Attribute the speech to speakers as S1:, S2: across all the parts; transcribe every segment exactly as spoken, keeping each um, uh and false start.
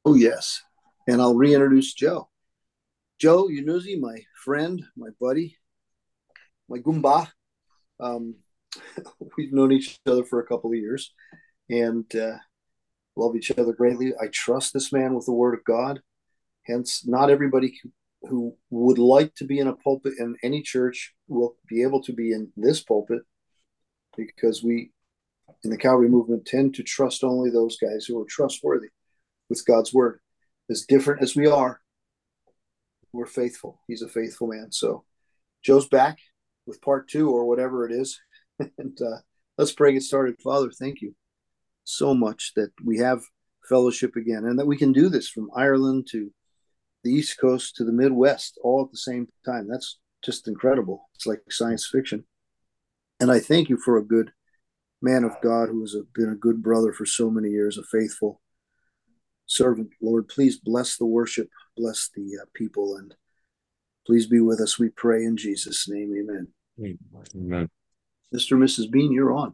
S1: Oh, yes. And I'll reintroduce Joe. Joe Yunuzi, my friend, my buddy, my Goomba. Um, we've known each other for a couple of years and uh, love each other greatly. I trust this man with the word of God. Hence, not everybody who would like to be in a pulpit in any church will be able to be in this pulpit, because we in the Calvary movement tend to trust only those guys who are trustworthy with God's word. As different as we are, we're faithful. He's a faithful man. So Joe's back with part two or whatever it is. and uh, let's pray, get started. Father, thank you so much that we have fellowship again, and that we can do this from Ireland to the East Coast to the Midwest all at the same time. That's just incredible. It's like science fiction. And I thank you for a good man of God who has been a good brother for so many years, a faithful servant. Lord, please bless the worship, bless the uh, people, and please be with us, we pray in Jesus' name. Amen.
S2: Amen.
S1: Mister and Missus Bean, you're on.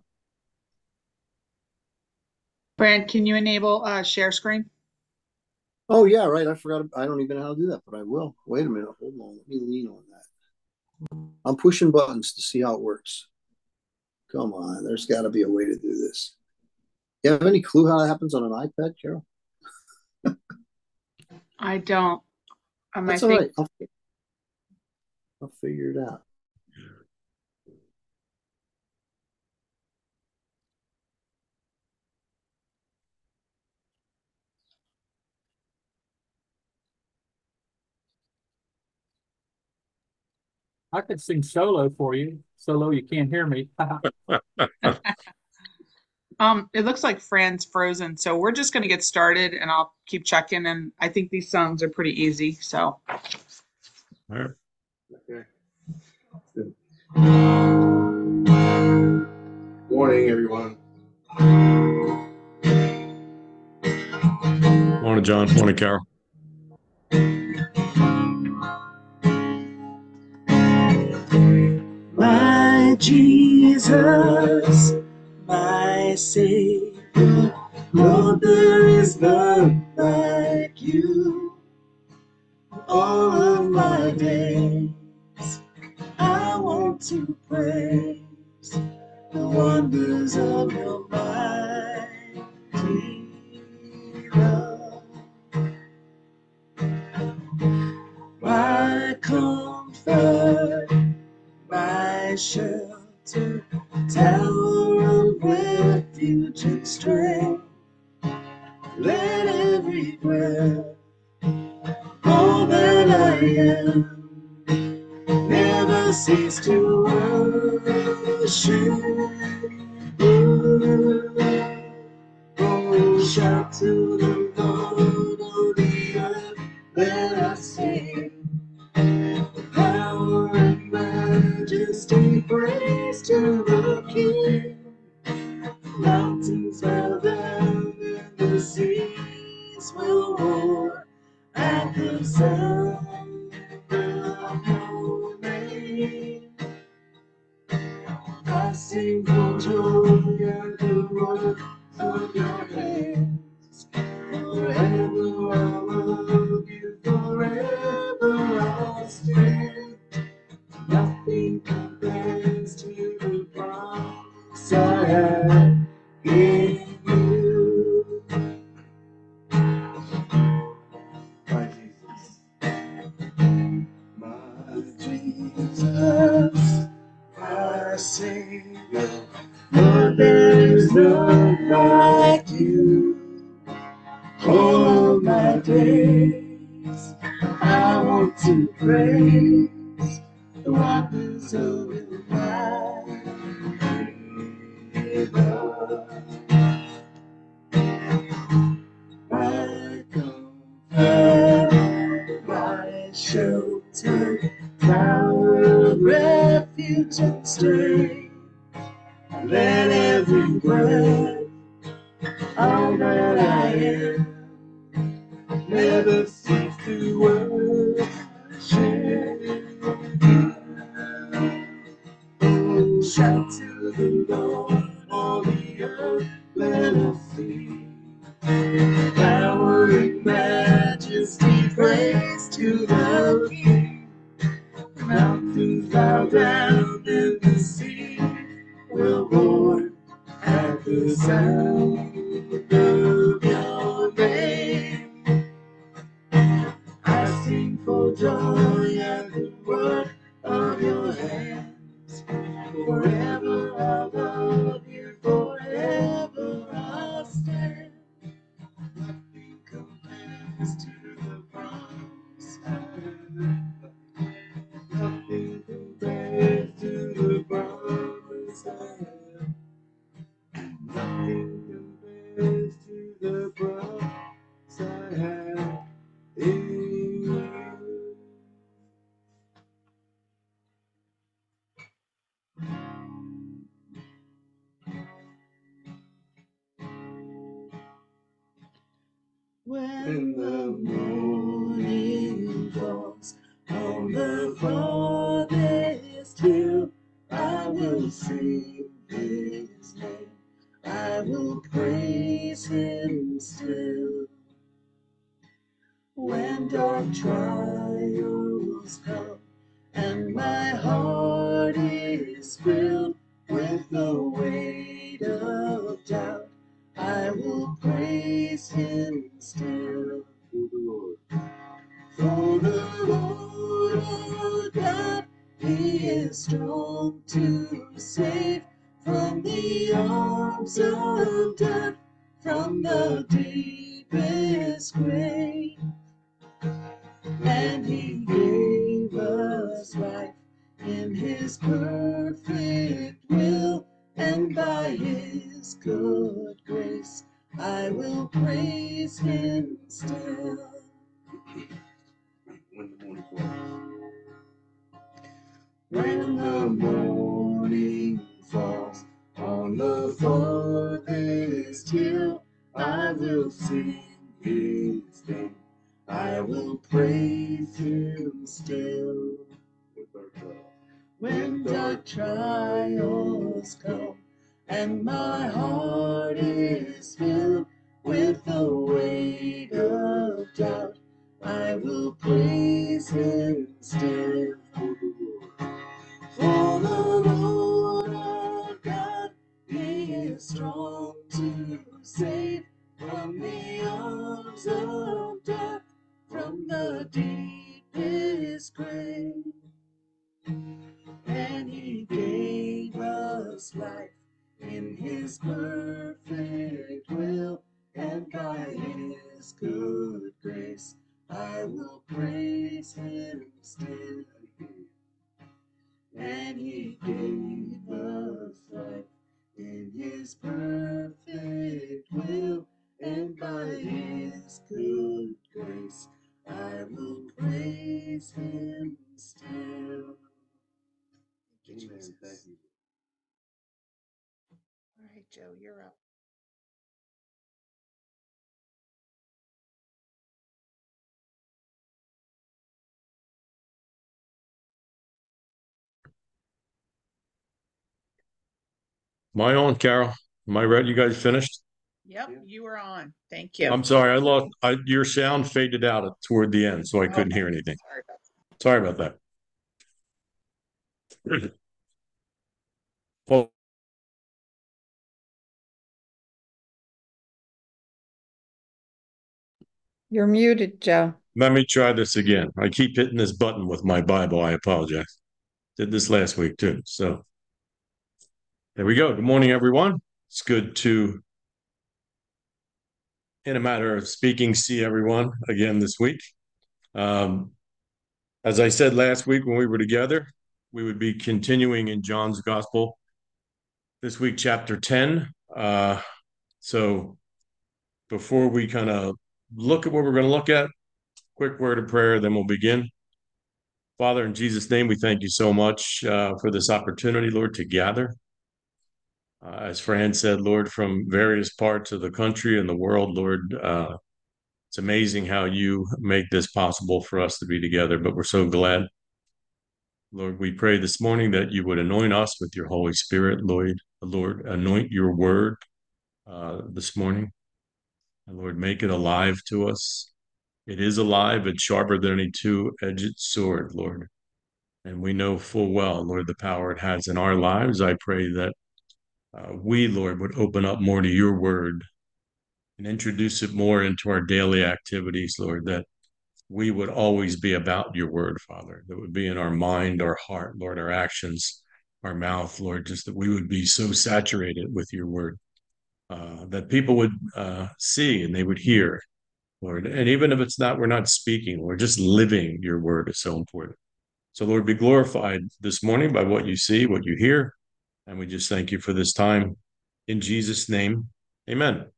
S3: Brad, can you enable uh, share screen?
S1: Oh, yeah, right. I forgot. I don't even know how to do that, but I will. Wait a minute. Hold on. Let me lean on that. I'm pushing buttons to see how it works. Come on. There's got to be a way to do this. You have any clue how that happens on an iPad, Carol?
S3: I don't. Um,
S1: That's
S3: I
S1: all
S3: think...
S1: right. I'll, I'll figure it out.
S4: I could sing solo for you. Solo, you can't hear me.
S3: um, it looks like Fran's frozen, so we're just going to get started, and I'll keep checking. And I think these songs are pretty easy. So.
S2: All right.
S1: Okay.
S5: Morning, everyone.
S2: Morning, John. Morning, Carol.
S6: My Jesus, my Savior, Lord, there is none like you. All of my days, I want to praise the wonders of your mighty love. My comfort, my shelter, tower of refuge and strength. Let every breath, all that I am, never cease to worship you. Oh, shout to the Lord of the earth, let us sing. Power and majesty, praise to the King. Mountains bow down and the seas will roar at the sound of your name. I sing for joy at the work of your hands. Forever I'll love you, forever I'll stand. Nothing compares to the promise I have in you. My Jesus, my Jesus, my Savior, Lord, there is none like you. All my days, I want to praise the wonders of your mighty love. My comfort, my shelter, tower of refuge and strength. Let every breath, all that I am, never cease to worship you. Oh, shout to the Lord, all the earth, let us sing. Power and majesty, to the promised land. Nothing compares to the promised land. Nothing compares to the promise I have in you. When the morning falls on the farthest hill, I will sing his name. I will praise him still. When dark trials come and my heart is filled with the weight of doubt, I will praise him still. For the Lord our God, he is strong to save from the arms of death, from the deepest grave. And he gave us life in his perfect will, and by his good grace I will praise him still. When the morning falls. When the morning falls on the farthest hill, I will sing his name. I will praise him still. When dark trials come and my heart is filled with the weight of doubt, I will praise him still. For the Lord our God, he is strong to save from the arms of death, from the deepest grave. And he gave us life in his perfect will, and by his good grace I will praise him still. And he gave us life in his perfect will, and by his good grace I will praise him still. Thank you, Jesus. Thank you.
S3: All right, Joe, you're up.
S2: Am I on, Carol? Am I ready? You guys finished?
S3: Yep, you were on. Thank you.
S2: I'm sorry, I lost. I, your sound faded out toward the end, so I couldn't hear anything.
S3: Sorry about that.
S2: Sorry about that. Well,
S5: You're muted, Joe.
S2: let me try this again. I keep hitting this button with my Bible. I apologize. Did this last week too. So there we go. Good morning, everyone. It's good to, in a matter of speaking, see everyone again this week. Um, as I said last week when we were together, we would be continuing in John's Gospel this week, chapter ten. Uh, so before we kind of look at what we're going to look at, quick word of prayer, then we'll begin. Father, in Jesus' name, we thank you so much uh, for this opportunity, Lord, to gather. Uh, as Fran said, Lord, from various parts of the country and the world, Lord, uh, it's amazing how you make this possible for us to be together, but we're so glad. Lord, we pray this morning that you would anoint us with your Holy Spirit, Lord. Lord, anoint your word uh, this morning. And Lord, make it alive to us. It is alive. It's sharper than any two-edged sword, Lord. And we know full well, Lord, the power it has in our lives. I pray that uh, we, Lord, would open up more to your word and introduce it more into our daily activities, Lord, that we would always be about your word, Father, that would be in our mind, our heart, Lord, our actions, our mouth, Lord, just that we would be so saturated with your word uh, that people would uh, see and they would hear Lord. And even if it's not, we're not speaking, Lord, just living your word is so important. So, Lord, be glorified this morning by what you see, what you hear. And we just thank you for this time. In Jesus' name, amen.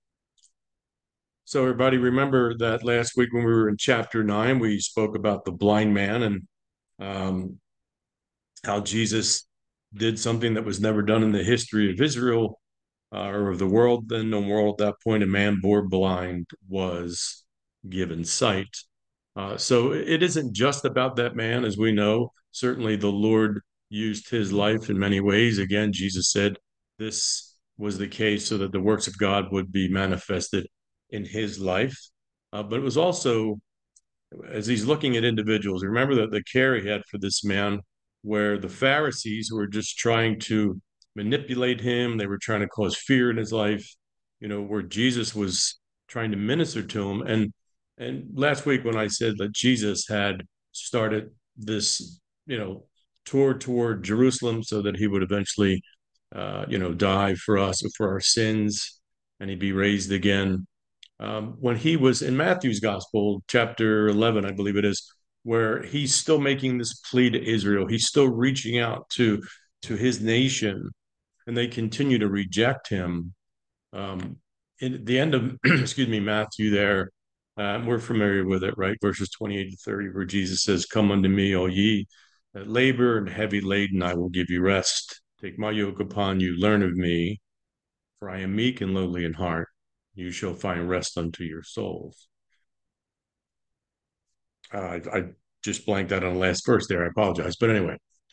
S2: So, everybody, remember that last week when we were in chapter nine, we spoke about the blind man and um, how Jesus did something that was never done in the history of Israel uh, or of the world. Then, no more at that point, a man born blind was given sight. Uh, so, it isn't just about that man, as we know. Certainly, the Lord used his life in many ways. Again, Jesus said this was the case so that the works of God would be manifested in his life. Uh, but it was also, as he's looking at individuals, remember that the care he had for this man, where the Pharisees were just trying to manipulate him, they were trying to cause fear in his life, you know, where Jesus was trying to minister to him. And and last week when I said that Jesus had started this, you know, tour toward Jerusalem so that he would eventually, uh, you know, die for us, for our sins, and he'd be raised again. Um, when he was in Matthew's gospel, chapter eleven, I believe it is, where he's still making this plea to Israel. He's still reaching out to, to his nation, and they continue to reject him. Um, in the end of, excuse me, Matthew there, uh, we're familiar with it, right? Verses twenty-eight to thirty, where Jesus says, "Come unto me, all ye that labor and heavy laden, I will give you rest. Take my yoke upon you, learn of me, for I am meek and lowly in heart. You shall find rest unto your souls." Uh, I, I just blanked out on the last verse there. I apologize. But anyway,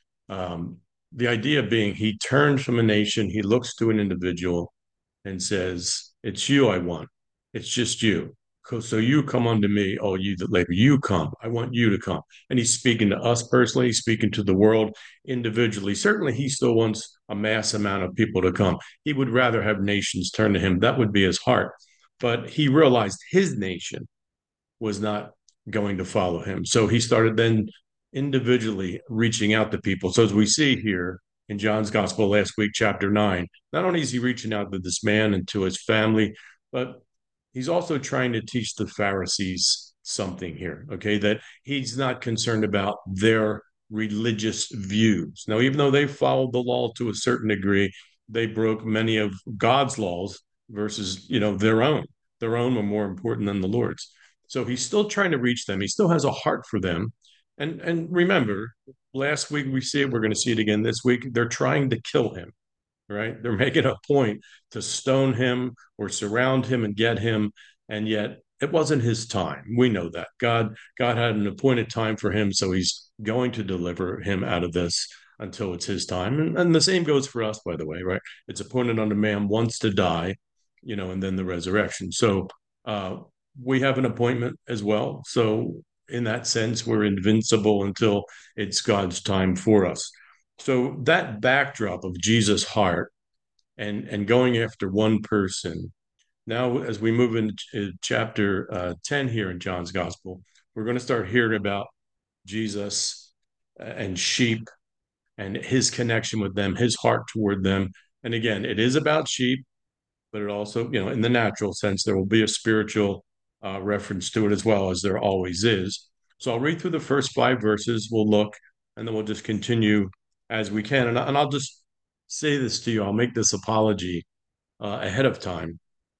S2: um, the idea being he turns from a nation, he looks to an individual and says, "It's you I want. It's just you. So you come unto me, all you that labor. You come. I want you to come." And he's speaking to us personally, he's speaking to the world individually. Certainly, he still wants a mass amount of people to come. He would rather have nations turn to him. That would be his heart. But he realized his nation was not going to follow him. So he started then individually reaching out to people. So as we see here in John's Gospel last week, chapter nine, not only is he reaching out to this man and to his family, but he's also trying to teach the Pharisees something here, okay, that he's not concerned about their religious views. Now, even though they followed the law to a certain degree, they broke many of God's laws versus, you know, their own. Their own were more important than the Lord's. So he's still trying to reach them. He still has a heart for them. And and remember, last week we see it, we're going to see it again this week. They're trying to kill him, right? They're making a point to stone him or surround him and get him. And yet it wasn't his time. We know that. God, God had an appointed time for him, so he's going to deliver him out of this until it's his time. And, and the same goes for us, by the way, right? It's appointed unto man once to die, you know, and then the resurrection. So uh we have an appointment as well. So in that sense, we're invincible until it's God's time for us. So that backdrop of Jesus' heart and, and going after one person. Now, as we move into chapter uh, ten here in John's Gospel, we're going to start hearing about Jesus and sheep and his connection with them, his heart toward them. And again, it is about sheep, but it also, you know, in the natural sense, there will be a spiritual uh, reference to it as well, as there always is. So I'll read through the first five verses, we'll look, and then we'll just continue as we can. And, and I'll just say this to you, I'll make this apology uh, ahead of time.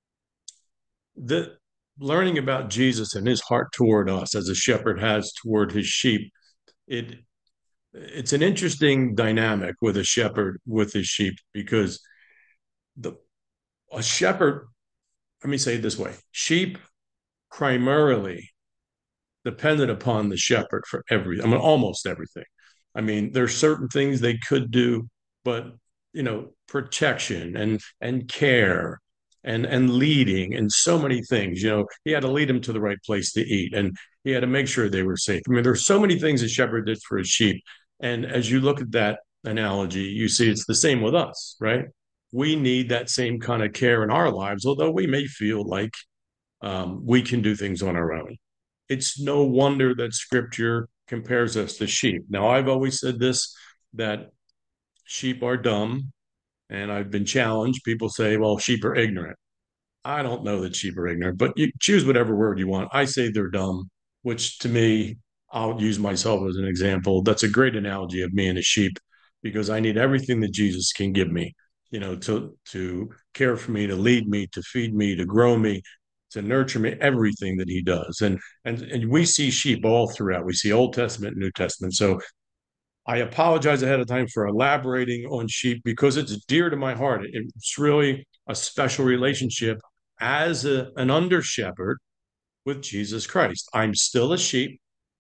S2: The learning about Jesus and his heart toward us as a shepherd has toward his sheep, it it's an interesting dynamic with a shepherd with his sheep, because the a shepherd, let me say it this way, sheep primarily depended upon the shepherd for every, I mean, almost everything. I mean, there's certain things they could do, but you know, protection and and care and and leading and so many things. You know, he had to lead them to the right place to eat, and he had to make sure they were safe. I mean, there's so many things a shepherd did for his sheep. And as you look at that analogy, you see it's the same with us, right? We need that same kind of care in our lives, although we may feel like um, we can do things on our own. It's no wonder that scripture compares us to sheep. Now, I've always said this, that sheep are dumb, and I've been challenged. People say, well, sheep are ignorant. I don't know that sheep are ignorant, but you choose whatever word you want. I say they're dumb, which to me, I'll use myself as an example. That's a great analogy of me and a sheep because I need everything that Jesus can give me, you know, to to care for me, to lead me, to feed me, to grow me, to nurture me, everything that he does. And and and we see sheep all throughout. We see Old Testament, New Testament. So I apologize ahead of time for elaborating on sheep because it's dear to my heart. It's really a special relationship as a, an under shepherd with Jesus Christ. I'm still a sheep,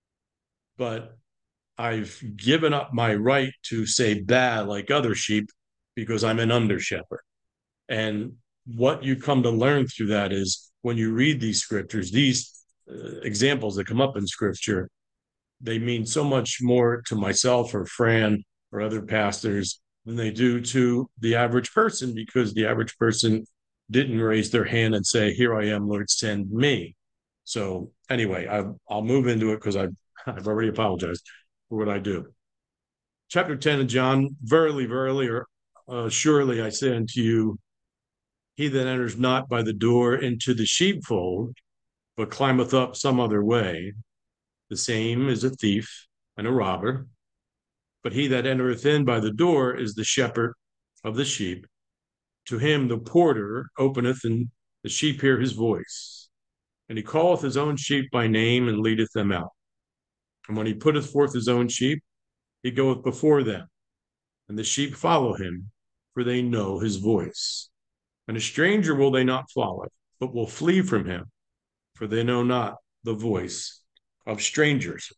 S2: but I've given up my right to say bad like other sheep because I'm an under shepherd. And what you come to learn through that is when you read these scriptures, these uh, examples that come up in scripture, they mean so much more to myself or Fran or other pastors than they do to the average person because the average person didn't raise their hand and say, "Here I am, Lord, send me." So anyway, I, I'll move into it because I've, I've already apologized for what I do. Chapter ten of John, verily, verily, or uh, surely I say unto you, he that enters not by the door into the sheepfold, but climbeth up some other way, the same is a thief and a robber. But he that entereth in by the door is the shepherd of the sheep. To him the porter openeth, and the sheep hear his voice. And he calleth his own sheep by name and leadeth them out. And when he putteth forth his own sheep, he goeth before them, and the sheep follow him, for they know his voice. And a stranger will they not follow, but will flee from him, for they know not the voice of strangers.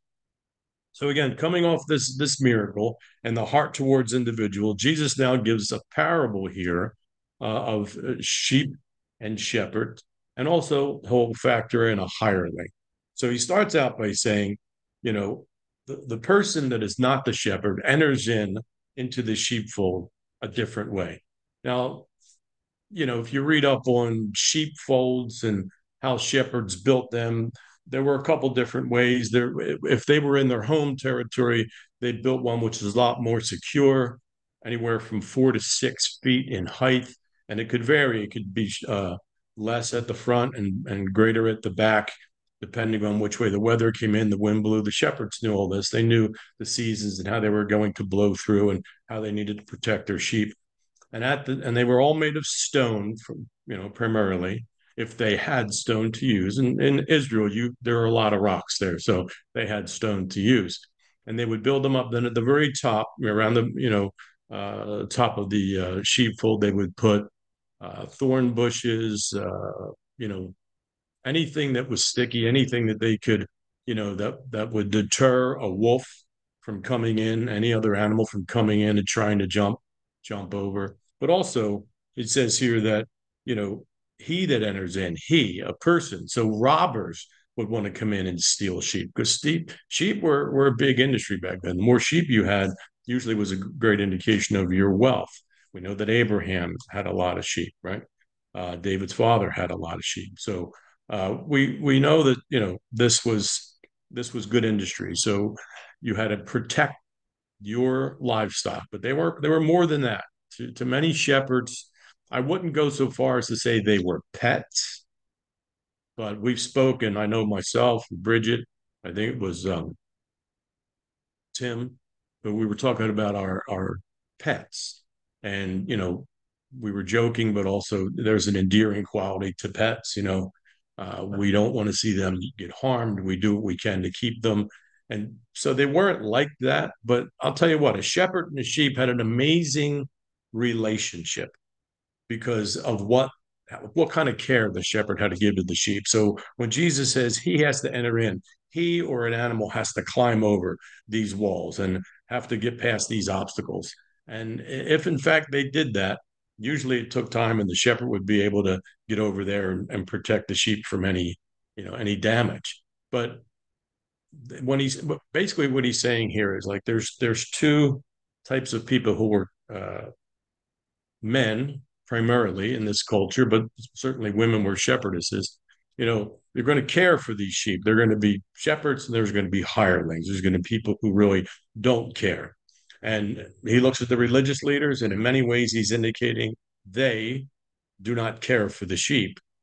S2: So again, coming off this this miracle and the heart towards individual, Jesus now gives a parable here uh, of uh, sheep and shepherd, and also he'll factor in a hireling. So he starts out by saying, you know, the, the person that is not the shepherd enters in into the sheepfold a different way. Now, you know, if you read up on sheepfolds and how shepherds built them, there were a couple different ways. There, if they were in their home territory, they built one which is a lot more secure, anywhere from four to six feet in height, and it could vary. It could be uh, less at the front and and greater at the back, depending on which way the weather came in, the wind blew. The shepherds knew all this. They knew the seasons and how they were going to blow through and how they needed to protect their sheep and at the and they were all made of stone from you know primarily if they had stone to use. And in Israel, you there are a lot of rocks there, so they had stone to use, and they would build them up. Then at the very top, around the you know uh, top of the uh, sheepfold, they would put uh, thorn bushes, uh, you know, anything that was sticky, anything that they could, you know, that that would deter a wolf from coming in, any other animal from coming in and trying to jump jump over. But also, it says here that, you know, he that enters in, he, a person. So robbers would want to come in and steal sheep because sheep, sheep were, were a big industry back then. The more sheep you had, usually was a great indication of your wealth. We know that Abraham had a lot of sheep, right? Uh, David's father had a lot of sheep. So uh, we we know that you know this was this was good industry. So you had to protect your livestock, but they were they were more than that. To, to many shepherds, I wouldn't go so far as to say they were pets, but we've spoken. I know myself, Bridget. I think it was um, Tim, but we were talking about our our pets, and you know, we were joking, but also there's an endearing quality to pets. You know, uh, we don't want to see them get harmed. We do what we can to keep them, and so they weren't like that. But I'll tell you what, a shepherd and a sheep had an amazing relationship because of what what kind of care the shepherd had to give to the sheep. So when Jesus says he has to enter in, he or an animal has to climb over these walls and have to get past these obstacles. And if in fact they did that, usually it took time and the shepherd would be able to get over there and, and protect the sheep from any, you know, any damage. But when he's basically what he's saying here is like there's there's two types of people who were uh, men primarily in this culture, but certainly women were shepherdesses. You know, they're going to care for these sheep. They're going to be shepherds, and there's going to be hirelings. There's going to be people who really don't care. And he looks at the religious leaders, and in many ways, he's indicating they do not care for the sheep.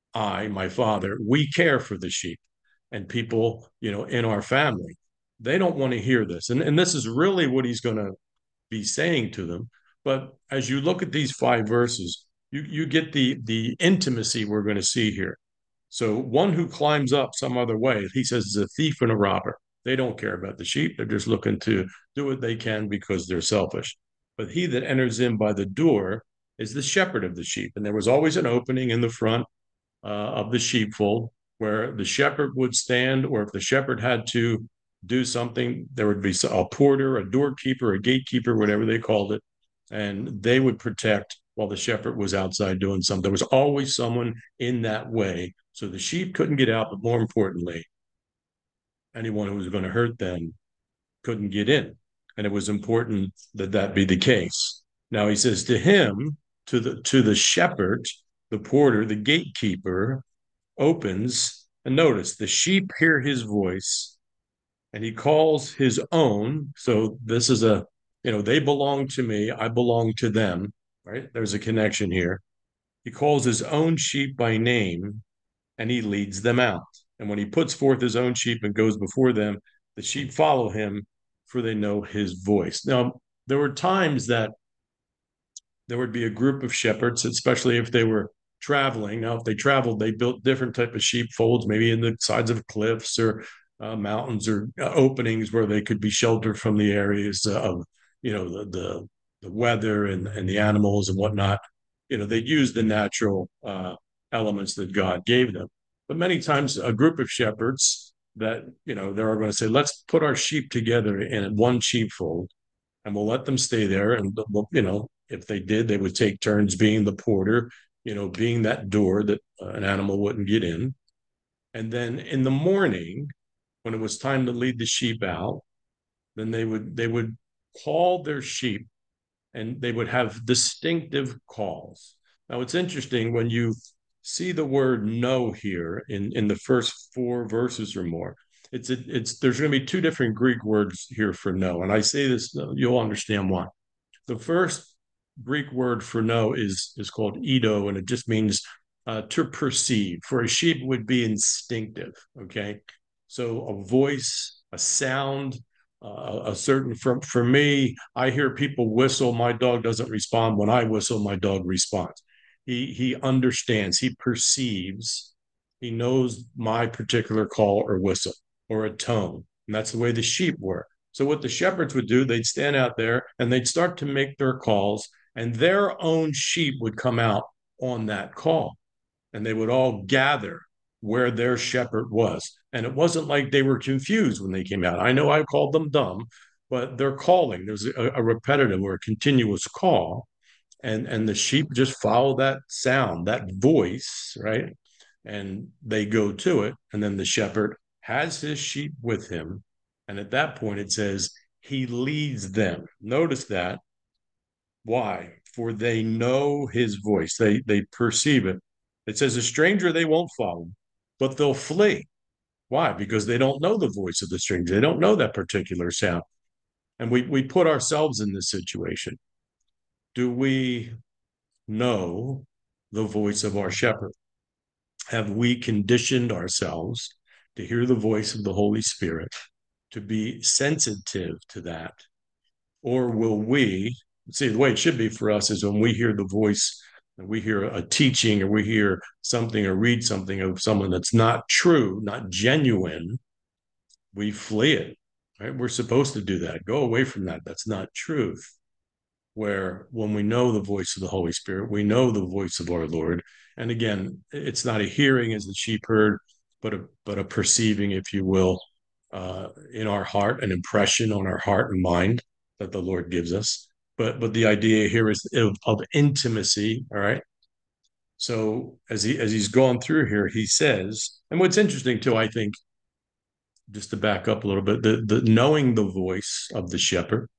S2: I, my father, we care for the sheep. And people, you know, in our family, they don't want to hear this. And, and this is really what he's going to be saying to them. But as you look at these five verses, you, you get the, the intimacy we're going to see here. So one who climbs up some other way, he says, is a thief and a robber. They don't care about the sheep. They're just looking to do what they can because they're selfish. But he that enters in by the door is the shepherd of the sheep. And there was always an opening in the front uh, of the sheepfold where the shepherd would stand, or if the shepherd had to do something, there would be a porter, a doorkeeper, a gatekeeper, whatever they called it, and they would protect while the shepherd was outside doing something. There was always someone in that way. So the sheep couldn't get out, but more importantly, anyone who was going to hurt them couldn't get in. And it was important that that be the case. Now he says to him, to the to the shepherd, the porter, the gatekeeper, opens, and notice the sheep hear his voice, and he calls his own. So this is a, you know, they belong to me, I belong to them, right? There's a connection here. He calls his own sheep by name, and he leads them out. And when he puts forth his own sheep and goes before them, the sheep follow him, for they know his voice. Now, there were times that there would be a group of shepherds, especially if they were traveling. Now, if they traveled, they built different type of sheepfolds, maybe in the sides of cliffs or uh, mountains or uh, openings where they could be sheltered from the areas of, you know, the the, the weather and, and the animals and whatnot. You know, they used the natural uh, elements that God gave them. But many times, a group of shepherds that, you know, they're going to say, let's put our sheep together in one sheepfold and we'll let them stay there. And, you know, if they did, they would take turns being the porter, you know, being that door that uh, an animal wouldn't get in. And then in the morning, when it was time to lead the sheep out, then they would they would call their sheep, and they would have distinctive calls. Now it's interesting when you see the word know here in, in the first four verses or more. It's it's there's going to be two different Greek words here for know, and I say this, you'll understand why. The first Greek word for know is is called eido, and it just means uh, to perceive. For a sheep would be instinctive. Okay, so a voice, a sound, uh, a certain. For for me, I hear people whistle. My dog doesn't respond. When I whistle, my dog responds. He he understands. He perceives. He knows my particular call or whistle or a tone, and that's the way the sheep were. So what the shepherds would do, they'd stand out there and they'd start to make their calls, and their own sheep would come out on that call, and they would all gather where their shepherd was. And it wasn't like they were confused when they came out. I know I called them dumb, but they're calling. There's a, a repetitive or a continuous call, and and the sheep just follow that sound, that voice, right? And they go to it, and then the shepherd has his sheep with him, and at that point it says he leads them. Notice that. Why? For they know his voice. They they perceive it. It says a stranger they won't follow, but they'll flee. Why? Because they don't know the voice of the stranger. They don't know that particular sound. And we we put ourselves in this situation. Do we know the voice of our shepherd? Have we conditioned ourselves to hear the voice of the Holy Spirit, to be sensitive to that? Or will we, see, the way it should be for us is when we hear the voice, and we hear a teaching, or we hear something or read something of someone that's not true, not genuine, we flee it, right? We're supposed to do that. Go away from that. That's not truth. Where when we know the voice of the Holy Spirit, we know the voice of our Lord. And again, it's not a hearing as the sheep heard, but a, but a perceiving, if you will, uh, in our heart, an impression on our heart and mind that the Lord gives us. But but the idea here is of, of intimacy, all right? So as he as he's gone through here, he says, and what's interesting too, I think, just to back up a little bit, the, the knowing the voice of the shepherd,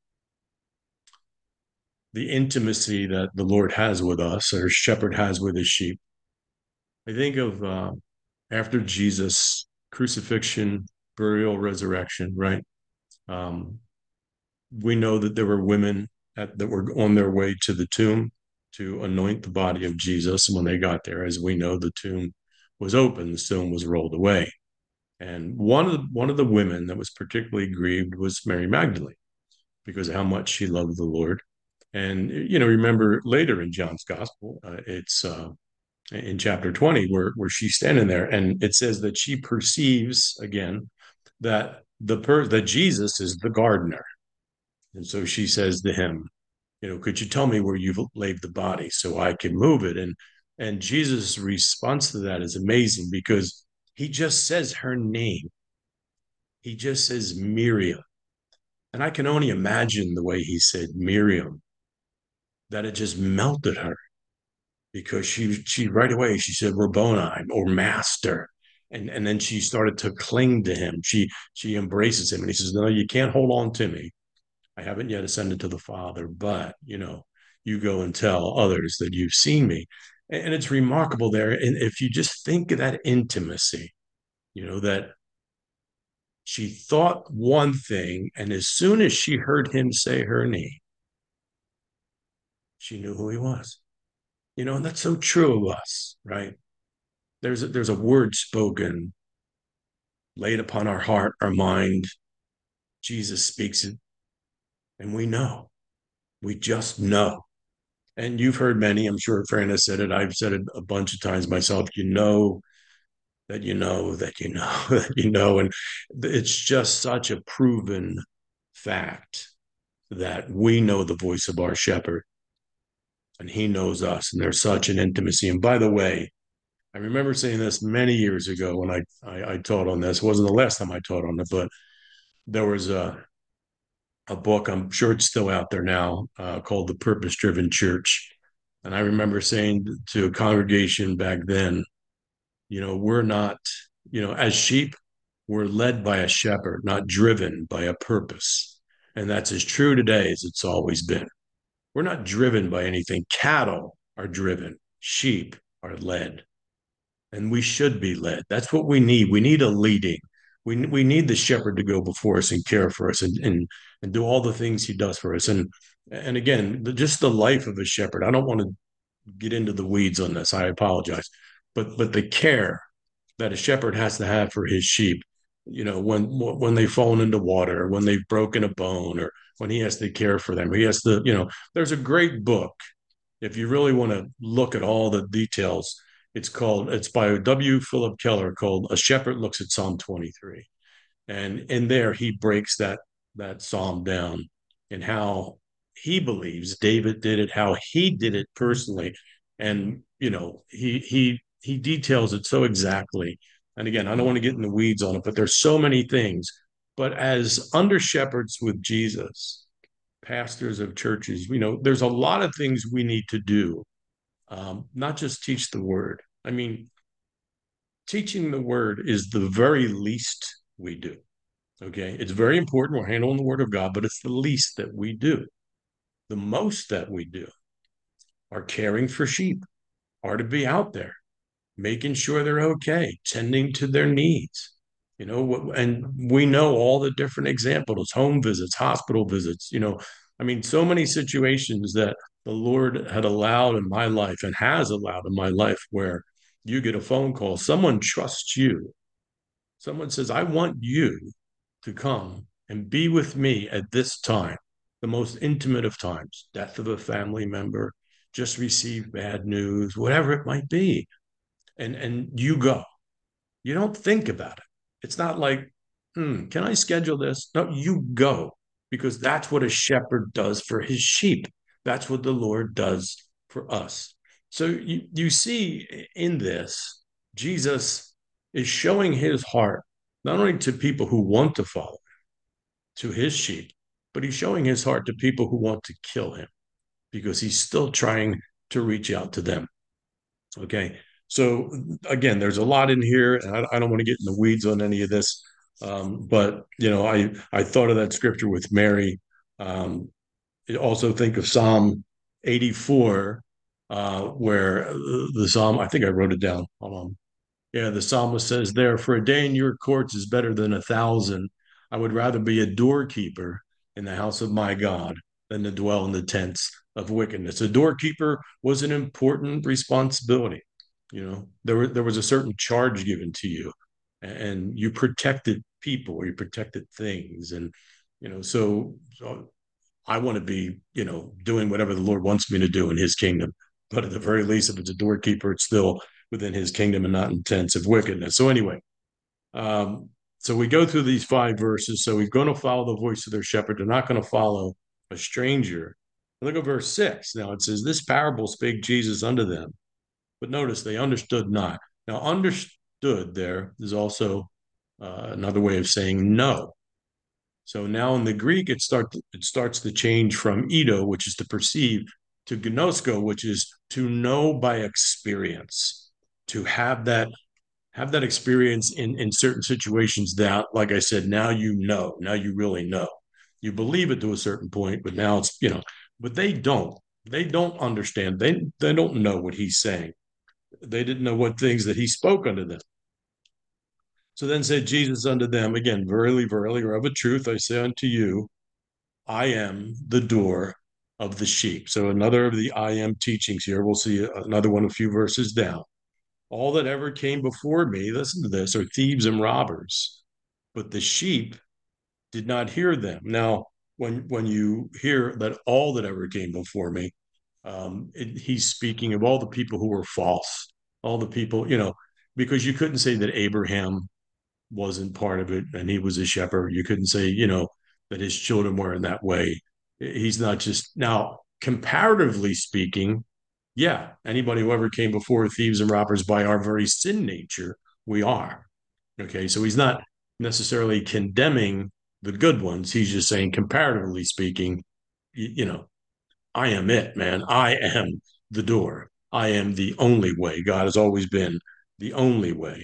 S2: the intimacy that the Lord has with us, or shepherd has with his sheep. I think of uh, after Jesus' crucifixion, burial, resurrection, right? Um, we know that there were women at, that were on their way to the tomb to anoint the body of Jesus. And when they got there, as we know, the tomb was opened, the stone was rolled away. And one of the, one of the women that was particularly grieved was Mary Magdalene, because of how much she loved the Lord. And, you know, remember later in John's gospel, uh, it's uh, in chapter twenty where, where she's standing there, and it says that she perceives again that the per that Jesus is the gardener. And so she says to him, you know, could you tell me where you've laid the body so I can move it? And and Jesus' response to that is amazing, because he just says her name. He just says Miriam. And I can only imagine the way he said Miriam, that it just melted her, because she she right away she said Rabboni, or master. And and then she started to cling to him. She she embraces him, and he says, no, you can't hold on to me. I haven't yet ascended to the Father, but, you know, you go and tell others that you've seen me. And it's remarkable there. And if you just think of that intimacy, you know, that she thought one thing, and as soon as she heard him say her name, she knew who he was. You know, and that's so true of us, right? There's a, there's a word spoken, laid upon our heart, our mind. Jesus speaks it, and we know. We just know. And you've heard many, I'm sure Fran has said it, I've said it a bunch of times myself, you know that you know that you know that you know. And it's just such a proven fact that we know the voice of our shepherd, and he knows us, and there's such an intimacy. And by the way, I remember saying this many years ago when I, I, I taught on this. It wasn't the last time I taught on it, but there was a, a book, I'm sure it's still out there now, uh, called The Purpose Driven Church. And I remember saying to a congregation back then, you know, we're not, you know, as sheep, we're led by a shepherd, not driven by a purpose. And that's as true today as it's always been. We're not driven by anything. Cattle are driven, sheep are led, and we should be led. That's what we need. We need a leading. We, we need the shepherd to go before us and care for us, and, and, and do all the things he does for us. And, and again, the, just the life of a shepherd. I don't want to get into the weeds on this. I apologize. But, but the care that a shepherd has to have for his sheep, you know, when when they've fallen into water, when they've broken a bone, or when he has to care for them, he has to, you know, there's a great book. If you really want to look at all the details, it's called, it's by W. Philip Keller, called A Shepherd Looks at Psalm twenty-three. And in there, he breaks that, that Psalm down, and how he believes David did it, how he did it personally. And, you know, he, he, he details it so exactly. And again, I don't want to get in the weeds on it, but there's so many things. But as under shepherds with Jesus, pastors of churches, you know, there's a lot of things we need to do, um, not just teach the word. I mean, teaching the word is the very least we do. Okay. It's very important. We're handling the word of God, but it's the least that we do. The most that we do are caring for sheep, are to be out there, making sure they're okay, tending to their needs, you know, and we know all the different examples, home visits, hospital visits, you know, I mean, so many situations that the Lord had allowed in my life, and has allowed in my life, where you get a phone call, someone trusts you. Someone says, I want you to come and be with me at this time, the most intimate of times, death of a family member, just received bad news, whatever it might be. And, and you go. You don't think about it. It's not like, hmm, can I schedule this? No, you go, because that's what a shepherd does for his sheep. That's what the Lord does for us. So you, you see in this, Jesus is showing his heart, not only to people who want to follow him, to his sheep, but he's showing his heart to people who want to kill him, because he's still trying to reach out to them. Okay. So again, there's a lot in here, and I, I don't want to get in the weeds on any of this. Um, but you know, I, I thought of that scripture with Mary. Um, also think of Psalm eighty-four, uh, where the Psalm, I think I wrote it down. Hold on. Yeah, the psalmist says there, for a day in your courts is better than a thousand. I would rather be a doorkeeper in the house of my God than to dwell in the tents of wickedness. A doorkeeper was an important responsibility. You know, there were there was a certain charge given to you, and you protected people, or you protected things, and you know, so, so I want to be, you know, doing whatever the Lord wants me to do in His kingdom. But at the very least, if it's a doorkeeper, it's still within His kingdom and not intents of wickedness. So anyway, um, so we go through these five verses. So we're going to follow the voice of their shepherd. They're not going to follow a stranger. Look at verse six. Now it says, "This parable spake Jesus unto them." But notice they understood not. Now, understood there is also uh, another way of saying no. So now in the Greek, it start it starts to change from eido, which is to perceive, to gnosko, which is to know by experience, to have that have that experience in in certain situations that, like I said, now you know, now you really know. You believe it to a certain point, but now it's, you know, but they don't. They don't understand. They they don't know what he's saying. They didn't know what things that he spoke unto them. So then said Jesus unto them again, "Verily, verily, or of a truth, I say unto you, I am the door of the sheep." So another of the I am teachings here. We'll see another one a few verses down. "All that ever came before me," listen to this, "are thieves and robbers, but the sheep did not hear them." Now, when when you hear that all that ever came before me, um, it, he's speaking of all the people who were false, all the people, you know, because you couldn't say that Abraham wasn't part of it and he was a shepherd. You couldn't say, you know, that his children were in that way. He's not just now, comparatively speaking, yeah, anybody who ever came before thieves and robbers by our very sin nature, we are. Okay, so he's not necessarily condemning the good ones. He's just saying, comparatively speaking, you, you know, I am it, man. I am the door. I am the only way. God has always been the only way.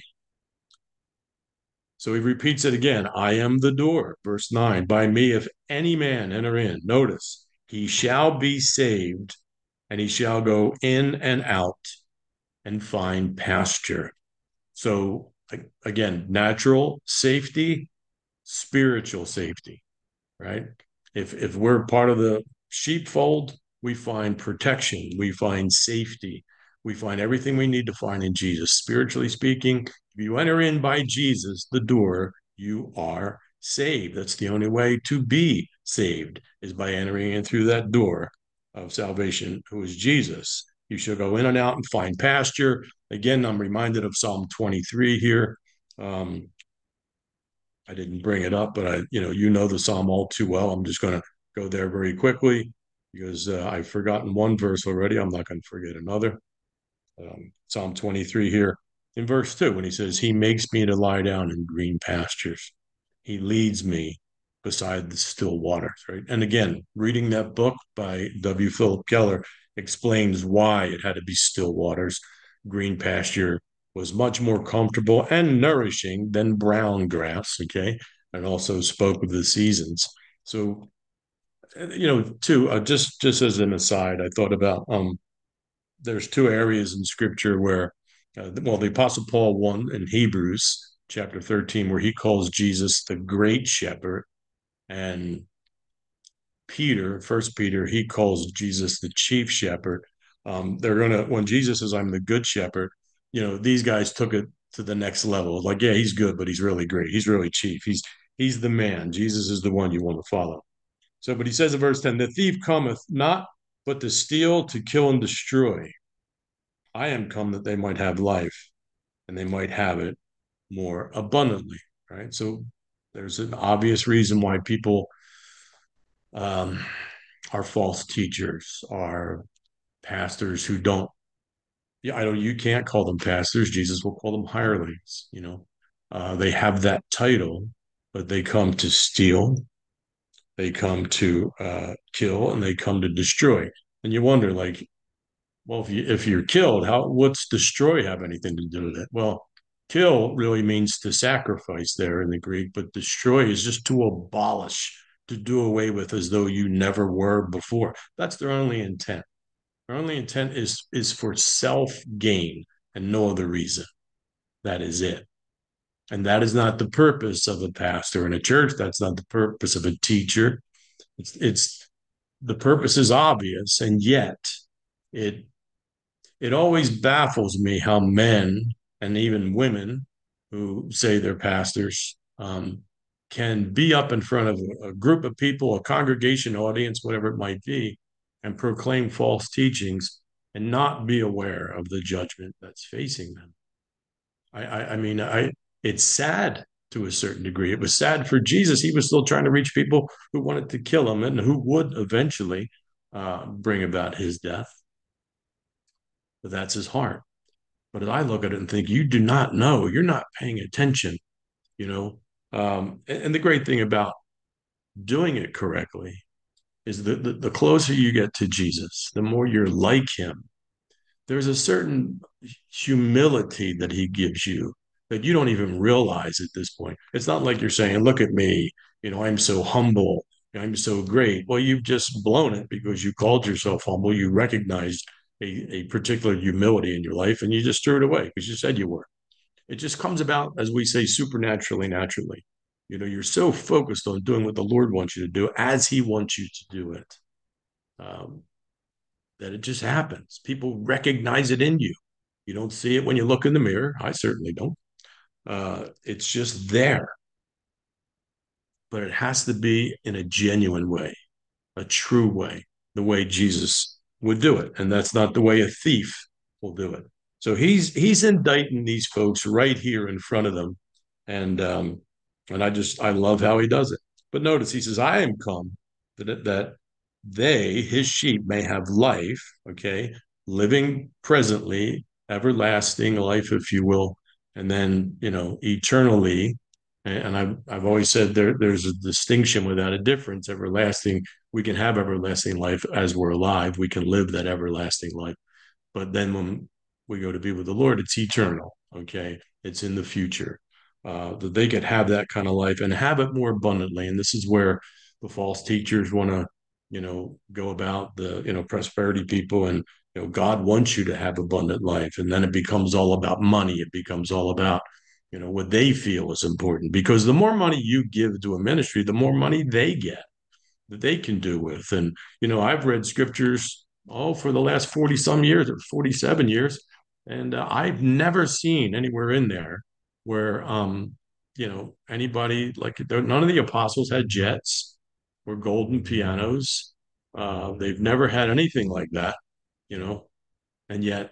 S2: So he repeats it again. I am the door. Verse nine, "By me, if any man enter in," notice, "he shall be saved, and he shall go in and out and find pasture." So again, natural safety, spiritual safety, right? If if we're part of the sheepfold, we find protection, we find safety, we find everything we need to find in Jesus. Spiritually speaking, if you enter in by Jesus, the door, you are saved. That's the only way to be saved, is by entering in through that door of salvation, who is Jesus. You shall go in and out and find pasture. Again, I'm reminded of Psalm twenty-three here. Um, I didn't bring it up, but I, you know, you know the Psalm all too well. I'm just going to go there very quickly because uh, I've forgotten one verse already. I'm not going to forget another. Um, Psalm twenty-three here in verse two, when he says, "He makes me to lie down in green pastures. He leads me beside the still waters," right? And again, reading that book by W. Philip Keller explains why it had to be still waters. Green pasture was much more comfortable and nourishing than brown grass, okay? And also spoke of the seasons. So, you know, too, uh, just just as an aside, I thought about um, there's two areas in Scripture where, uh, well, the Apostle Paul, one in Hebrews chapter thirteen, where he calls Jesus the great shepherd, and Peter, First Peter, he calls Jesus the chief shepherd. Um, they're gonna when Jesus says, "I'm the good shepherd," you know, these guys took it to the next level. Like, yeah, he's good, but he's really great. He's really chief. He's he's the man. Jesus is the one you want to follow. So, but he says in verse ten, "The thief cometh not but to steal, to kill, and destroy. I am come that they might have life, and they might have it more abundantly." Right. So there's an obvious reason why people um, are false teachers, are pastors who don't. Yeah, I don't. You can't call them pastors. Jesus will call them hirelings. You know, uh, they have that title, but they come to steal, they come to uh, kill, and they come to destroy. And you wonder, like, well, if you if you're killed, how what's destroy have anything to do with it? Well, kill really means to sacrifice there in the Greek, but destroy is just to abolish, to do away with, as though you never were before. That's their only intent. Their only intent is is for self gain and no other reason. That is it. And that is not the purpose of a pastor in a church. That's not the purpose of a teacher. It's it's the purpose is obvious, and yet it it always baffles me how men and even women who say they're pastors um, can be up in front of a, a group of people, a congregation, audience, whatever it might be, and proclaim false teachings and not be aware of the judgment that's facing them. I, I, I mean, I it's sad to a certain degree. It was sad for Jesus. He was still trying to reach people who wanted to kill him and who would eventually uh, bring about his death. But that's his heart. But as I look at it and think, you do not know, you're not paying attention, you know. Um, and, and the great thing about doing it correctly is that the, the closer you get to Jesus, the more you're like him. There's a certain humility that he gives you that you don't even realize at this point. It's not like you're saying, look at me, you know, I'm so humble, I'm so great. Well, you've just blown it because you called yourself humble. You recognized a, a particular humility in your life and you just threw it away because you said you were. It just comes about, as we say, supernaturally, naturally. You know, you're so focused on doing what the Lord wants you to do as he wants you to do it. Um, that it just happens. People recognize it in you. You don't see it when you look in the mirror. I certainly don't. Uh, it's just there. But it has to be in a genuine way, a true way, the way Jesus would do it. And that's not the way a thief will do it. So he's he's indicting these folks right here in front of them. And um, and I just I love how he does it. But notice he says, I am come that that they, his sheep, may have life, okay, living presently, everlasting life, if you will, and then, you know, eternally. And I've, I've always said there, there's a distinction without a difference. Everlasting, we can have everlasting life as we're alive. We can live that everlasting life. But then when we go to be with the Lord, it's eternal, okay? It's in the future. Uh, that they could have that kind of life and have it more abundantly. And this is where the false teachers want to, you know, go about the, you know, prosperity people and, you know, God wants you to have abundant life. And then it becomes all about money. It becomes all about, you know, what they feel is important because the more money you give to a ministry, the more money they get that they can do with. And, you know, I've read scriptures, oh, for the last forty some years or forty-seven years. And uh, I've never seen anywhere in there where, um, you know, anybody like none of the apostles had jets or golden pianos. Uh, they've never had anything like that, you know, and yet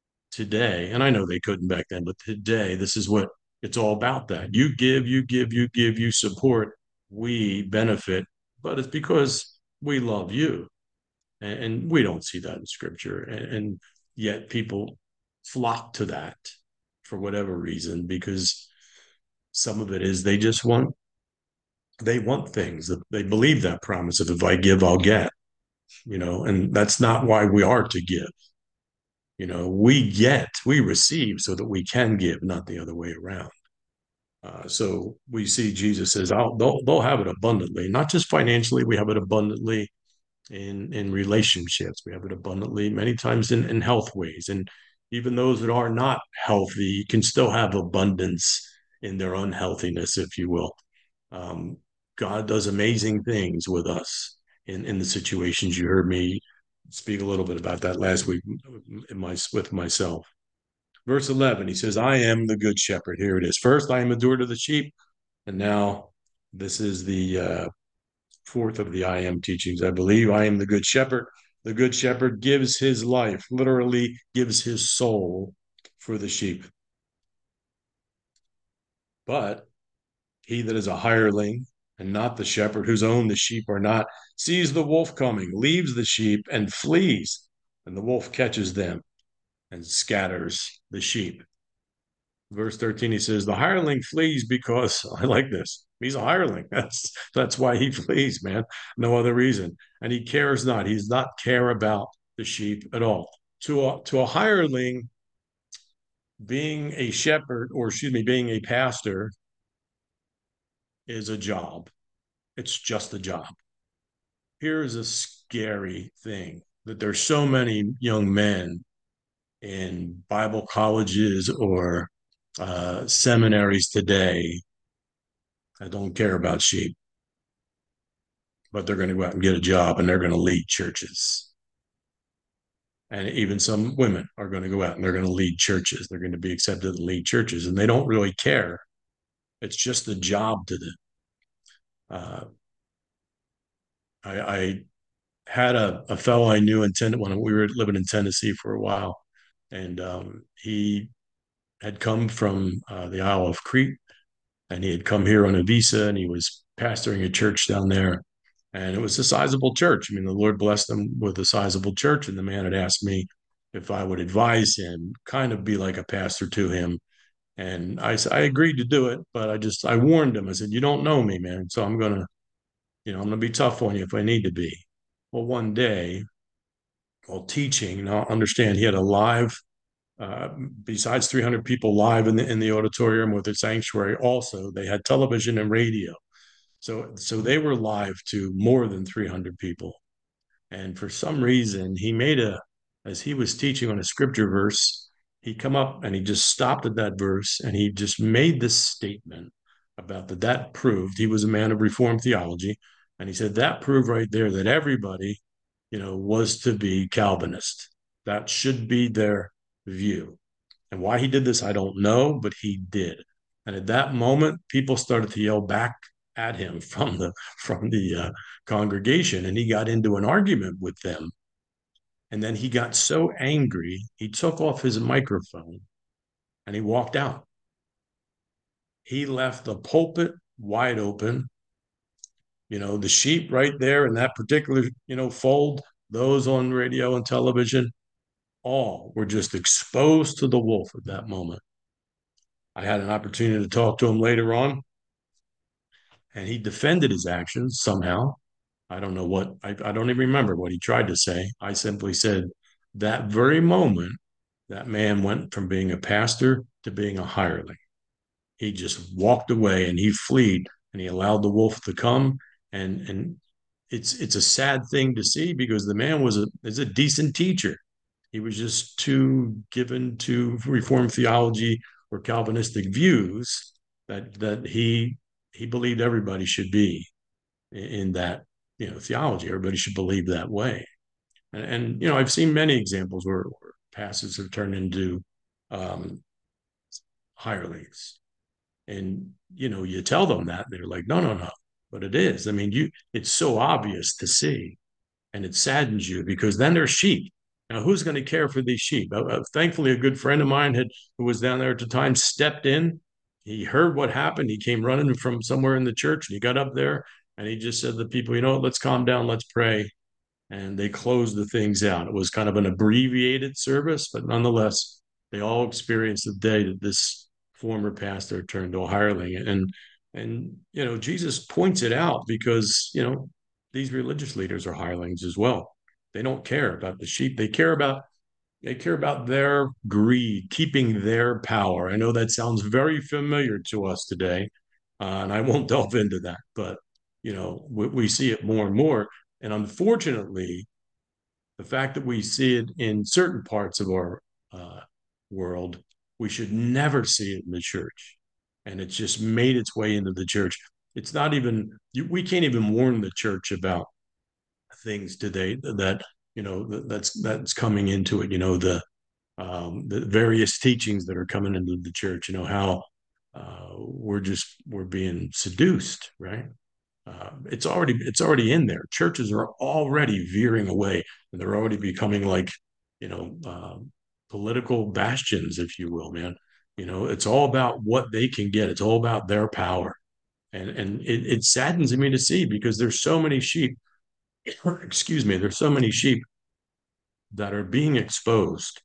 S2: today, and I know they couldn't back then, but today, this is what it's all about that. You give, you give, you give, you support, we benefit, but it's because we love you. And, and we don't see that in scripture. And, and yet people flock to that for whatever reason, because some of it is they just want, they want things that they believe that promise of if I give, I'll get, you know, and that's not why we are to give. You know, we get, we receive so that we can give, not the other way around. Uh, so we see Jesus says, I'll, they'll, they'll have it abundantly, not just financially, we have it abundantly in, in relationships. We have it abundantly many times in, in health ways. And even those that are not healthy can still have abundance in their unhealthiness, if you will. Um, God does amazing things with us in, in the situations. You heard me speak a little bit about that last week in my, with myself. Verse eleven, he says, I am the good shepherd. Here it is. First, I am a doer to the sheep. And now this is the uh, fourth of the I am teachings, I believe. I am the good shepherd. The good shepherd gives his life, literally gives his soul for the sheep. But he that is a hireling and not the shepherd, whose own the sheep are not, sees the wolf coming, leaves the sheep and flees, and the wolf catches them and scatters the sheep. Verse thirteen, he says, the hireling flees because, I like this, he's a hireling. That's that's why he flees, man. No other reason. And he cares not. He's not care about the sheep at all. To a, to a hireling, being a shepherd, or excuse me, being a pastor is a job. It's just a job. Here's a scary thing that there's so many young men in Bible colleges or uh, seminaries today that don't care about sheep, but they're going to go out and get a job and they're going to lead churches. And even some women are going to go out and they're going to lead churches. They're going to be accepted to lead churches, and they don't really care. It's just a job to them. Uh, I, I had a, a fellow I knew in ten, when we were living in Tennessee for a while, and um, he had come from uh, the Isle of Crete, and he had come here on a visa, and he was pastoring a church down there, and it was a sizable church. I mean, the Lord blessed him with a sizable church, and the man had asked me if I would advise him, kind of be like a pastor to him. And I, I agreed to do it, but I just, I warned him. I said, you don't know me, man. So I'm going to, you know, I'm going to be tough on you if I need to be. Well, one day while teaching, now understand he had a live, uh, besides three hundred people live in the, in the auditorium with the sanctuary, also they had television and radio. So, so they were live to more than three hundred people. And for some reason, he made a, as he was teaching on a scripture verse, he come up and he just stopped at that verse and he just made this statement about that. That proved he was a man of Reformed theology. And he said that proved right there that everybody, you know, was to be Calvinist. That should be their view. And why he did this, I don't know, but he did. And at that moment, people started to yell back at him from the from the uh, congregation, and he got into an argument with them. And then he got so angry, he took off his microphone and he walked out. He left the pulpit wide open. You know, the sheep right there in that particular, you know, fold, those on radio and television, all were just exposed to the wolf at that moment. I had an opportunity to talk to him later on, and he defended his actions somehow. I don't know what, I, I don't even remember what he tried to say. I simply said, that very moment, that man went from being a pastor to being a hireling. He just walked away and he fled, and he allowed the wolf to come. And, and it's, it's a sad thing to see, because the man was a, is a decent teacher. He was just too given to Reformed theology or Calvinistic views that that he he believed everybody should be in that, you know, theology. Everybody should believe that way. And, and you know, I've seen many examples where, where pastors have turned into um, hirelings, and you know, you tell them that, and they're like, no, no, no. But it is. I mean, you. It's so obvious to see, and it saddens you, because then they're sheep. Now, who's going to care for these sheep? Uh, uh, thankfully, a good friend of mine had, who was down there at the time, stepped in. He heard what happened. He came running from somewhere in the church, and he got up there and he just said to the people, you know, let's calm down, let's pray. And they closed the things out. It was kind of an abbreviated service, but nonetheless, they all experienced the day that this former pastor turned to a hireling. And and you know, Jesus points it out, because you know, these religious leaders are hirelings as well. They don't care about the sheep. They care about they care about their greed, keeping their power. I know that sounds very familiar to us today, uh, and I won't delve into that, but you know, we, we see it more and more. And unfortunately, the fact that we see it in certain parts of our uh, world, we should never see it in the church. And it's just made its way into the church. It's not even, we can't even warn the church about things today that, you know, that's, that's coming into it, you know, the, um, the various teachings that are coming into the church, you know, how uh, we're just, we're being seduced, right? Uh, it's already it's already in there. Churches are already veering away, and they're already becoming like, you know, uh, political bastions, if you will, man. You know, it's all about what they can get. It's all about their power, and and it, it saddens me to see, because there's so many sheep. Excuse me. There's so many sheep that are being exposed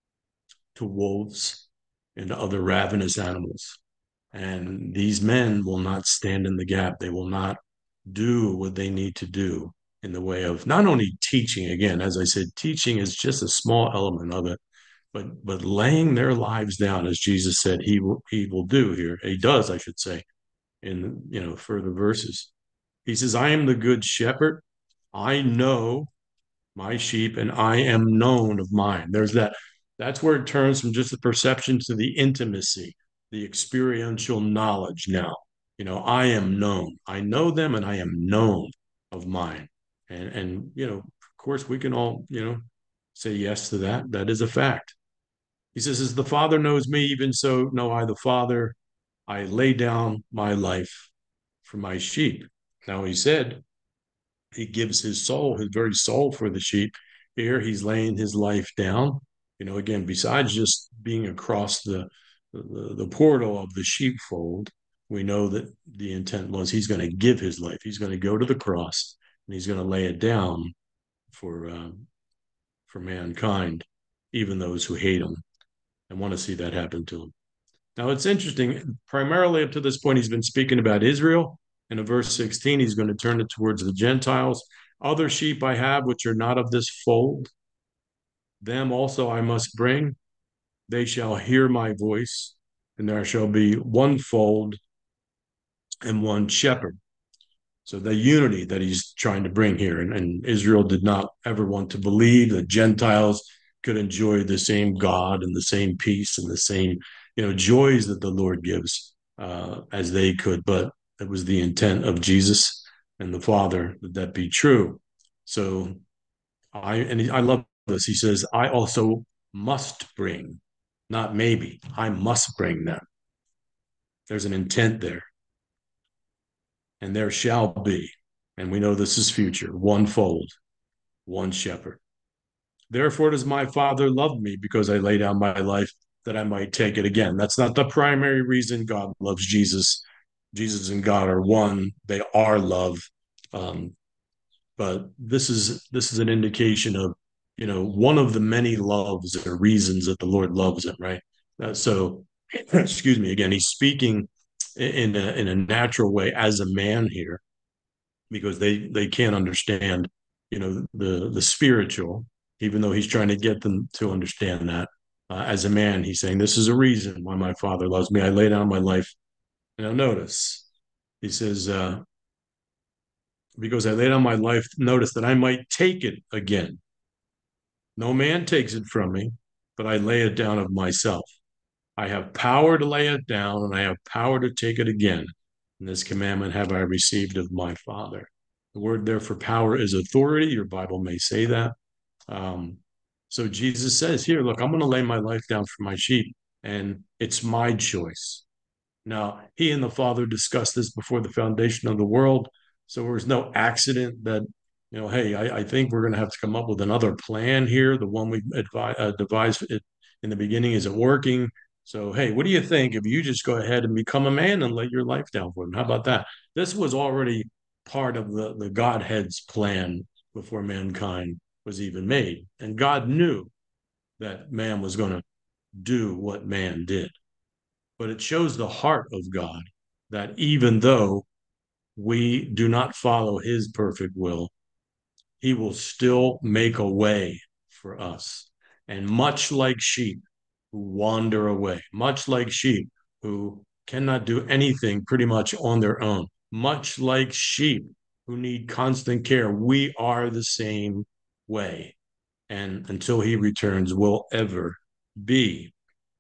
S2: to wolves and other ravenous animals, and these men will not stand in the gap. They will not do what they need to do in the way of not only teaching, again, as I said, teaching is just a small element of it, but but laying their lives down, as Jesus said he will he will do here. He does, I should say, in, you know, further verses. He says, I am the good shepherd. I know my sheep, and I am known of mine. There's that. That's where it turns from just the perception to the intimacy, the experiential knowledge now. You know, I am known. I know them, and I am known of mine. And, and you know, of course, we can all, you know, say yes to that. That is a fact. He says, as the Father knows me, even so know I the Father. I lay down my life for my sheep. Now he said he gives his soul, his very soul for the sheep. Here he's laying his life down. You know, again, besides just being across the the, the portal of the sheepfold, we know that the intent was he's going to give his life. He's going to go to the cross and he's going to lay it down for um, for mankind, even those who hate him and want to see that happen to him. Now, it's interesting, primarily up to this point, he's been speaking about Israel. And in verse sixteen, he's going to turn it towards the Gentiles. Other sheep I have, which are not of this fold, them also I must bring. They shall hear my voice, and there shall be one fold and one shepherd. So the unity that he's trying to bring here, and, and Israel did not ever want to believe that Gentiles could enjoy the same God and the same peace and the same, you know, joys that the Lord gives uh, as they could. But it was the intent of Jesus and the Father that that be true. So I and he, I love this. He says, I also must bring, not maybe. I must bring them. There's an intent there. And there shall be, and we know this is future, one fold, one shepherd. Therefore does my Father love me, because I lay down my life that I might take it again. That's not the primary reason God loves Jesus. Jesus and God are one. They are love. Um, but this is this is an indication of, you know, one of the many loves or reasons that the Lord loves it, right? Uh, so, excuse me, again, he's speaking in a, in a natural way as a man here, because they they can't understand, you know, the the spiritual, even though he's trying to get them to understand that. Uh, as a man, he's saying, this is a reason why my Father loves me. I lay down my life. Now notice, he says, uh, because I laid down my life, notice that I might take it again. No man takes it from me, but I lay it down of myself. I have power to lay it down, and I have power to take it again. And this commandment have I received of my Father. The word there for power is authority. Your Bible may say that. Um, so Jesus says here, look, I'm going to lay my life down for my sheep, and it's my choice. Now, he and the Father discussed this before the foundation of the world. So there was no accident that, you know, hey, I, I think we're going to have to come up with another plan here. The one we advi- uh, devised it in the beginning isn't working. So, hey, what do you think if you just go ahead and become a man and lay your life down for him? How about that? This was already part of the, the Godhead's plan before mankind was even made. And God knew that man was going to do what man did. But it shows the heart of God, that even though we do not follow his perfect will, he will still make a way for us. And much like sheep who wander away, much like sheep who cannot do anything pretty much on their own, much like sheep who need constant care, we are the same way. And until he returns, will ever be.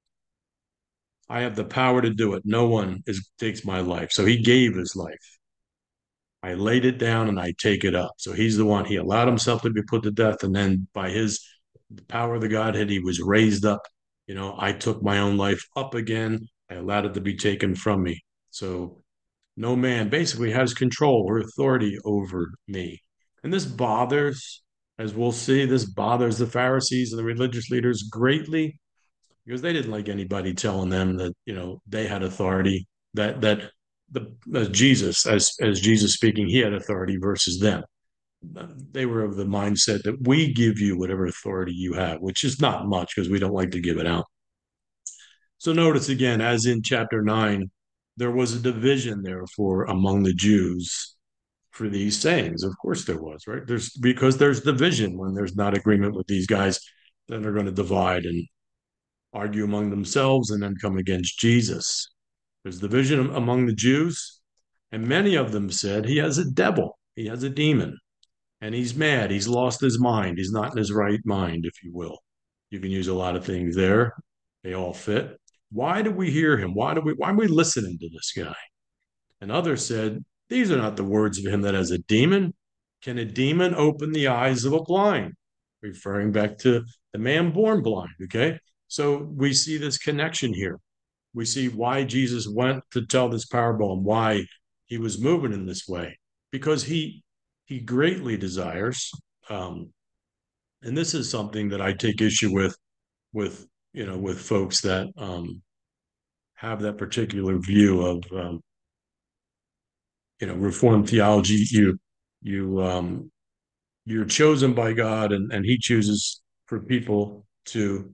S2: I have the power to do it. No one is, takes my life. So he gave his life. I laid it down and I take it up. So he's the one. He allowed himself to be put to death. And then by his the power of the Godhead, he was raised up. You know, I took my own life up again. I allowed it to be taken from me. So no man basically has control or authority over me. And this bothers, as we'll see, this bothers the Pharisees and the religious leaders greatly, because they didn't like anybody telling them that, you know, they had authority, that that the as Jesus, as as Jesus speaking, he had authority versus them. They were of the mindset that we give you whatever authority you have, which is not much because we don't like to give it out. So notice again, as in chapter nine, there was a division therefore among the Jews for these sayings. Of course there was, right? There's because there's division when there's not agreement with these guys, then they're going to divide and argue among themselves and then come against Jesus. There's division among the Jews, and many of them said he has a devil, he has a demon, and he's mad, he's lost his mind, he's not in his right mind, if you will. You can use a lot of things there. They all fit. Why do we hear him? Why do we why are we listening to this guy? And others said, these are not the words of him that has a demon. Can a demon open the eyes of a blind? referring back to the man born blind. Okay. So we see this connection here. We see why Jesus went to tell this parable and why he was moving in this way, because he he greatly desires, um, and this is something that I take issue with, with you know, with folks that um, have that particular view of um, you know, Reformed theology. You you um, you're chosen by God, and and He chooses for people to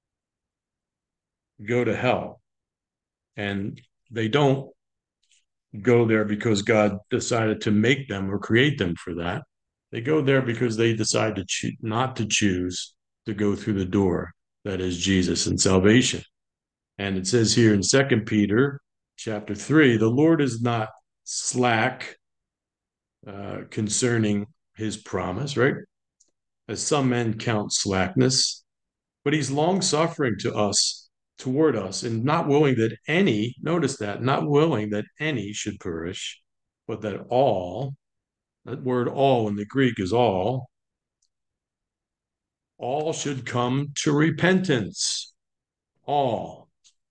S2: go to hell, and they don't go there because God decided to make them or create them for that. They go there because they decide to cho- not to choose to go through the door that is Jesus and salvation. And it says here in Second Peter chapter three, the Lord is not slack uh, concerning his promise, right? As some men count slackness, but he's long suffering to us, toward us, and not willing that any, notice that, not willing that any should perish, but that all, that word all in the Greek is all, all should come to repentance. All.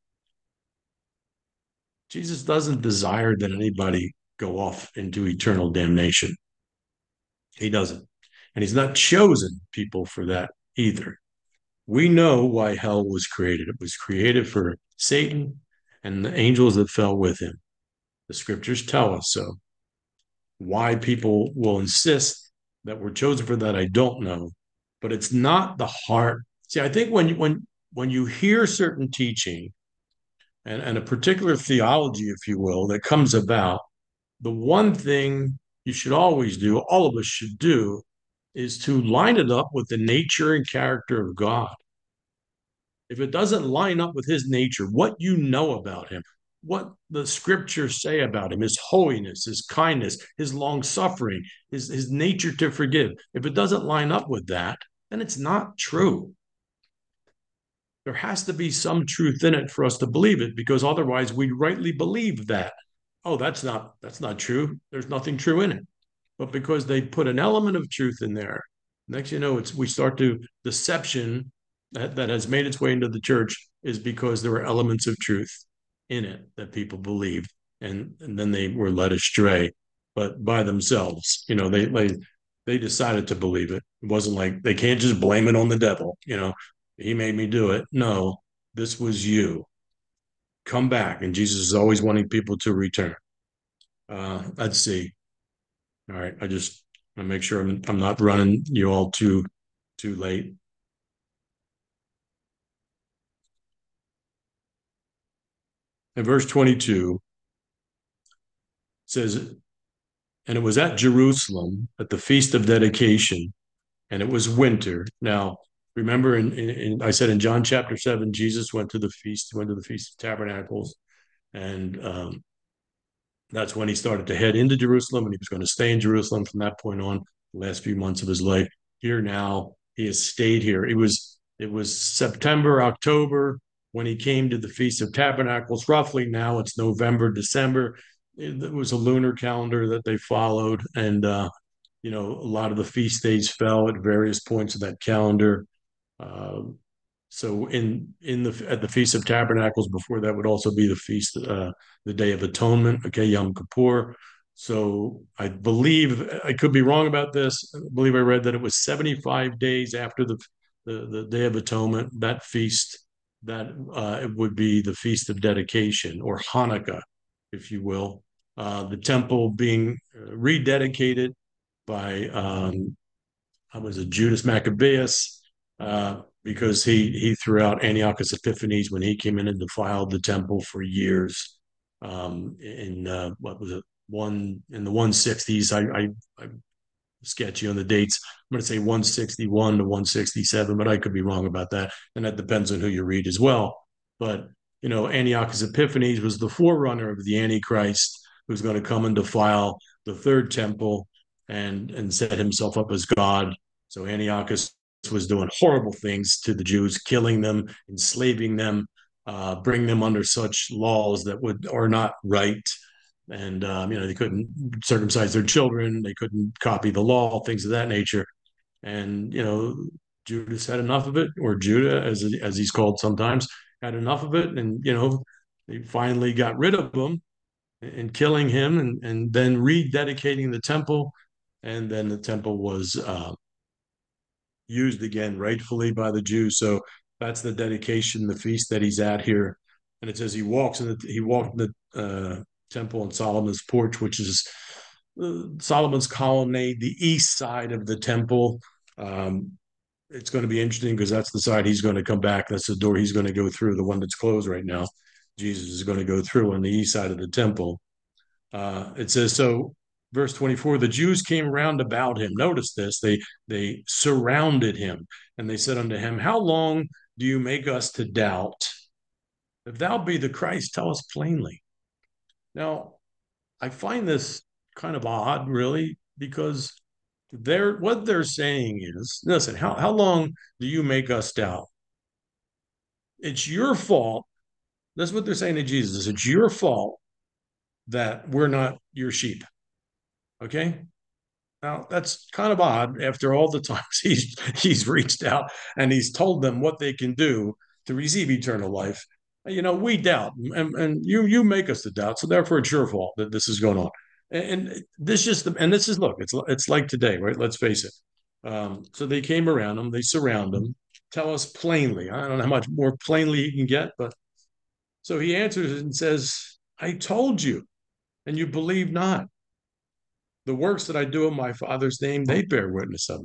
S2: Jesus doesn't desire that anybody go off into eternal damnation. He doesn't. And he's not chosen people for that either. We know why hell was created. It was created for Satan and the angels that fell with him. The scriptures tell us so. Why people will insist that we're chosen for that, I don't know. But it's not the heart. See, I think when you, when when you hear certain teaching and, and a particular theology, if you will, that comes about, the one thing you should always do, all of us should do, is to line it up with the nature and character of God. If it doesn't line up with his nature, what you know about him, what the scriptures say about him, his holiness, his kindness, his long suffering, his, his nature to forgive, if it doesn't line up with that, then it's not true. There has to be some truth in it for us to believe it, because otherwise we rightly believe that, oh, that's not that's not true. There's nothing true in it. But because they put an element of truth in there, next you know, it's we start to deception that, that has made its way into the church is because there were elements of truth in it that people believed, and, and then they were led astray, but by themselves. You know, they they they decided to believe it. It wasn't like they can't just blame it on the devil. You know, he made me do it. No, this was you. Come back, and Jesus is always wanting people to return. Uh, let's see. All right, I just want to make sure I'm I'm not running you all too too late. In verse twenty-two, it says, and it was at Jerusalem at the Feast of Dedication, and it was winter. Now, remember, in, in, in I said in John chapter seven, Jesus went to the feast, went to the Feast of Tabernacles, and um, that's when he started to head into Jerusalem, and he was going to stay in Jerusalem from that point on, the last few months of his life. Here now, he has stayed here. It was it was September, October when he came to the Feast of Tabernacles. Roughly now, it's November, December. It, it was a lunar calendar that they followed, and uh, you know, a lot of the feast days fell at various points of that calendar. Uh, so in in the at the Feast of Tabernacles, before that would also be the feast, uh, the Day of Atonement, okay, Yom Kippur. So I believe, I could be wrong about this, I believe I read that it was seventy-five days after the the, the Day of Atonement, that feast, that uh, it would be the Feast of Dedication, or Hanukkah, if you will. Uh, the temple being rededicated by um, I was it Judas Maccabeus, uh, because he he threw out Antiochus Epiphanes when he came in and defiled the temple for years. Um, in uh, what was it one in the one sixties? I, I I'm sketchy on the dates. I'm going to say one sixty-one to one sixty-seven, but I could be wrong about that, and that depends on who you read as well. But you know, Antiochus Epiphanes was the forerunner of the Antichrist, who's going to come and defile the third temple and and set himself up as God. So Antiochus was doing horrible things to the Jews, killing them, enslaving them, uh, bring them under such laws that would are not right. And um, you know, they couldn't circumcise their children, they couldn't copy the law, things of that nature. And, you know, Judas had enough of it, or Judah, as, as he's called sometimes, had enough of it. And, you know, they finally got rid of him and killing him, and, and then rededicating the temple. And then the temple was uh, used again rightfully by the Jews. So that's the dedication, the feast that he's at here. And it says he walks in the he walked in the uh, temple in Solomon's porch, which is uh, Solomon's colonnade, the east side of the temple. Um, it's going to be interesting because that's the side he's going to come back. That's the door he's going to go through, the one that's closed right now. Jesus is going to go through on the east side of the temple. Uh, it says, so verse twenty-four, the Jews came round about him. Notice this, they they surrounded him, and they said unto him, how long do you make us to doubt? If thou be the Christ, tell us plainly. Now, I find this kind of odd, really, because they're what they're saying is, listen, how, how long do you make us doubt? It's your fault. That's what they're saying to Jesus. It's your fault that we're not your sheep. Okay? Now, that's kind of odd after all the times he's he's reached out and he's told them what they can do to receive eternal life. You know, we doubt, and, and you you make us to doubt, so therefore it's your fault that this is going on. And, and this just and this is look, it's it's like today, right? Let's face it. Um, so they came around him, they surround him, tell us plainly. I don't know how much more plainly he can get, but so he answers and says, I told you, and you believe not. The works that I do in my Father's name, they bear witness of me.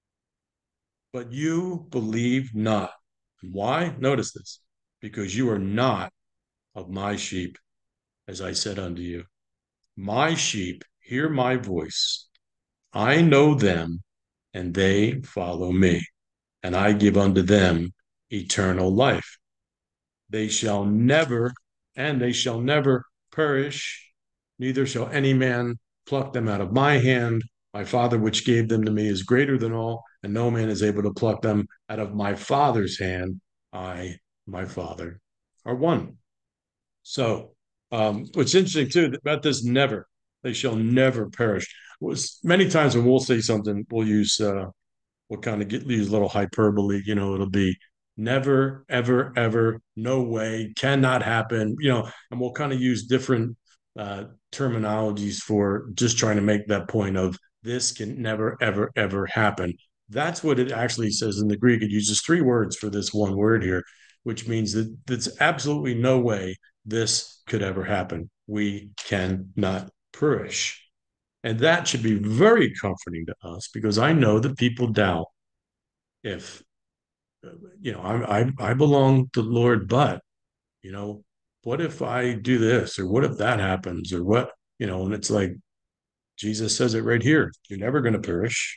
S2: But you believe not. Why? Notice this. Because you are not of my sheep, as I said unto you. My sheep hear my voice. I know them, and they follow me. And I give unto them eternal life. They shall never, and they shall never perish, neither shall any man pluck them out of my hand. My Father, which gave them to me, is greater than all, and no man is able to pluck them out of my Father's hand. I, my Father, are one. So, um, what's interesting too about this never, they shall never perish. Was many times when we'll say something, we'll use, uh, we'll kind of get use a little hyperbole, you know, it'll be never, ever, ever, no way, cannot happen, you know, and we'll kind of use different uh, terminologies for just trying to make that point of this can never, ever, ever happen. That's what it actually says in the Greek. It uses three words for this one word here, which means that there's absolutely no way this could ever happen. We cannot perish. And that should be very comforting to us because I know that people doubt if, you know, I, I, I belong to the Lord, but, you know, what if I do this or what if that happens or what, you know, and it's like, Jesus says it right here. You're never going to perish.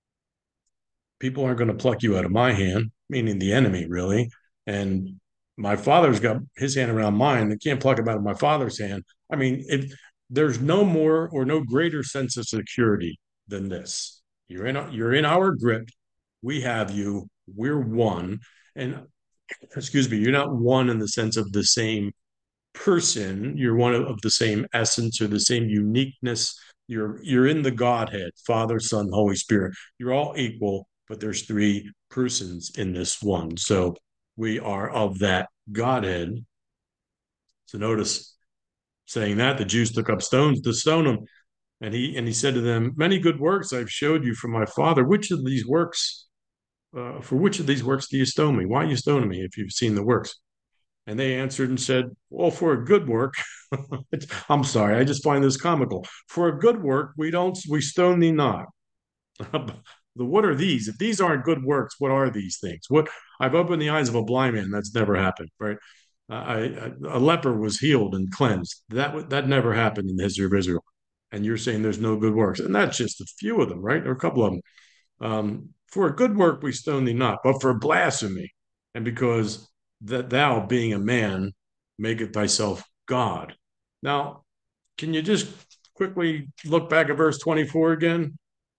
S2: People aren't going to pluck you out of my hand, meaning the enemy, really. And my Father's got his hand around mine. They can't pluck him out of my Father's hand. I mean, if there's no more or no greater sense of security than this. You're in, you're in our grip. We have you. We're one. And excuse me, you're not one in the sense of the same person. You're one of, of the same essence or the same uniqueness. You're you're in the Godhead, Father, Son, Holy Spirit. You're all equal, but there's three persons in this one. So we are of that Godhead. So notice saying that the Jews took up stones to stone him. And he and he said to them, many good works I've showed you from my Father. Which of these works, uh, for which of these works do you stone me? Why are you stoning me if you've seen the works? And they answered and said, well, for a good work, I'm sorry, I just find this comical. For a good work, we don't, we stone thee not. The what are these? If these aren't good works, what are these things? What I've opened the eyes of a blind man. That's never happened, right? Uh, I, I, a leper was healed and cleansed. That that never happened in the history of Israel. And you're saying there's no good works, and that's just a few of them, right? Or a couple of them. Um, for a good work we stone thee not, but for blasphemy, and because that thou, being a man, maketh thyself God. Now, can you just quickly look back at verse twenty-four again?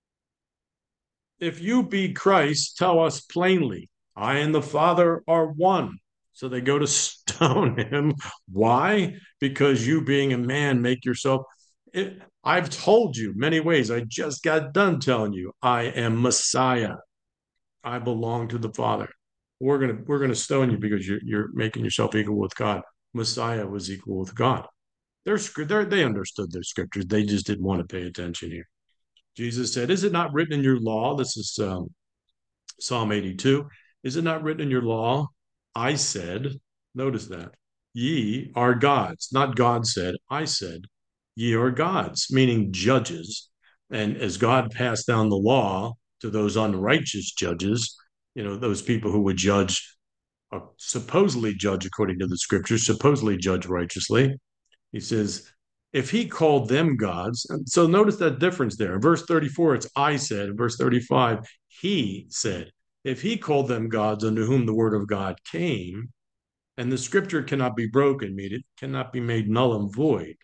S2: If you be Christ, tell us plainly, I and the Father are one. So they go to stone him. Why? Because you, being a man, make yourself. It, I've told you many ways. I just got done telling you I am Messiah. I belong to the Father. We're gonna we're gonna stone you because you're you're making yourself equal with God. Messiah was equal with God. They're, they're they understood their scriptures. They just didn't want to pay attention here. Jesus said, "Is it not written in your law?" This is um, Psalm eighty-two. "Is it not written in your law? I said." Notice that. "Ye are gods." Not God said. I said. "Ye are gods," meaning judges. And as God passed down the law to those unrighteous judges, you know, those people who would judge, uh, supposedly judge according to the scriptures, supposedly judge righteously. He says, if he called them gods, and so notice that difference there. In verse thirty-four, it's I said. In verse thirty-five, he said. If he called them gods unto whom the word of God came, and the scripture cannot be broken, meaning it cannot be made null and void.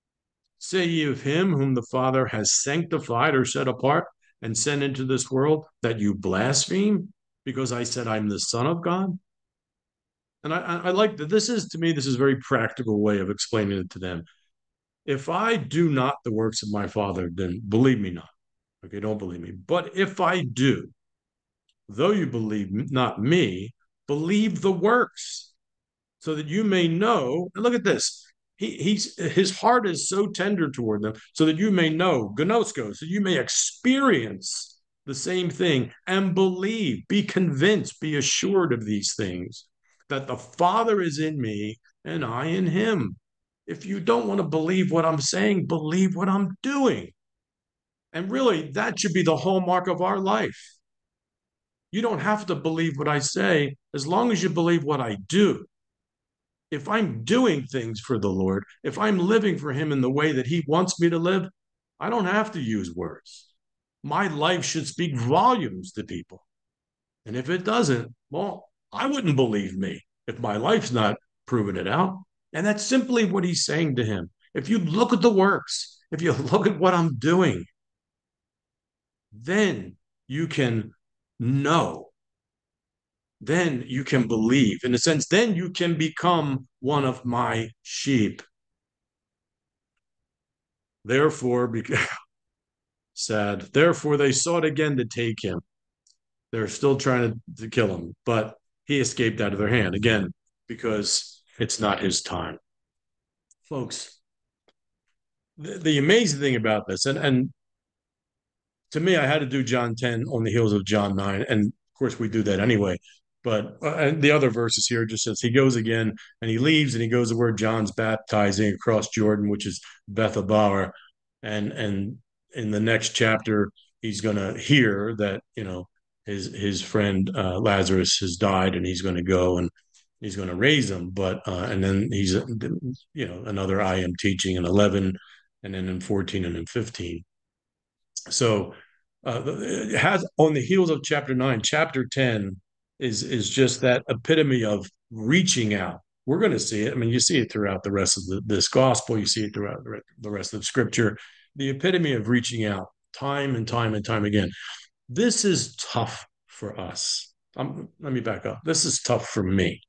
S2: Say ye of him whom the Father has sanctified or set apart and sent into this world that you blaspheme because I said I'm the Son of God? And I, I like that. This is, to me, this is a very practical way of explaining it to them. If I do not the works of my Father, then believe me not. Okay, don't believe me. But if I do, though you believe not me, believe the works, so that you may know. And look at this. He, he's, his heart is so tender toward them, so that you may know, gnosko, so you may experience the same thing and believe, be convinced, be assured of these things, that the Father is in me and I in him. If you don't want to believe what I'm saying, believe what I'm doing. And really, that should be the hallmark of our life. You don't have to believe what I say as long as you believe what I do. If I'm doing things for the Lord, if I'm living for him in the way that he wants me to live, I don't have to use words. My life should speak volumes to people. And if it doesn't, well, I wouldn't believe me if my life's not proving it out. And that's simply what he's saying to him. If you look at the works, if you look at what I'm doing, then you can know. Then you can believe. In a sense, then you can become one of my sheep. Therefore, because, sad, therefore they sought again to take him. They're still trying to, to kill him, but he escaped out of their hand again because it's not his time. Folks, the, the amazing thing about this, and, and to me, I had to do John ten on the heels of John nine, and of course we do that anyway. But uh, and the other verses here just says he goes again and he leaves and he goes to where John's baptizing across Jordan, which is Bethabara, and and in the next chapter he's going to hear that you know his his friend uh, Lazarus has died and he's going to go and he's going to raise him. But uh, and then he's you know another I am teaching in eleven, and then in fourteen and in fifteen. So uh, it has on the heels of chapter nine, chapter ten is is just that epitome of reaching out. We're going to see it. I mean, you see it throughout the rest of the, this gospel. You see it throughout the rest of Scripture. The epitome of reaching out, time and time and time again. This is tough for us. Um, let me back up. This is tough for me.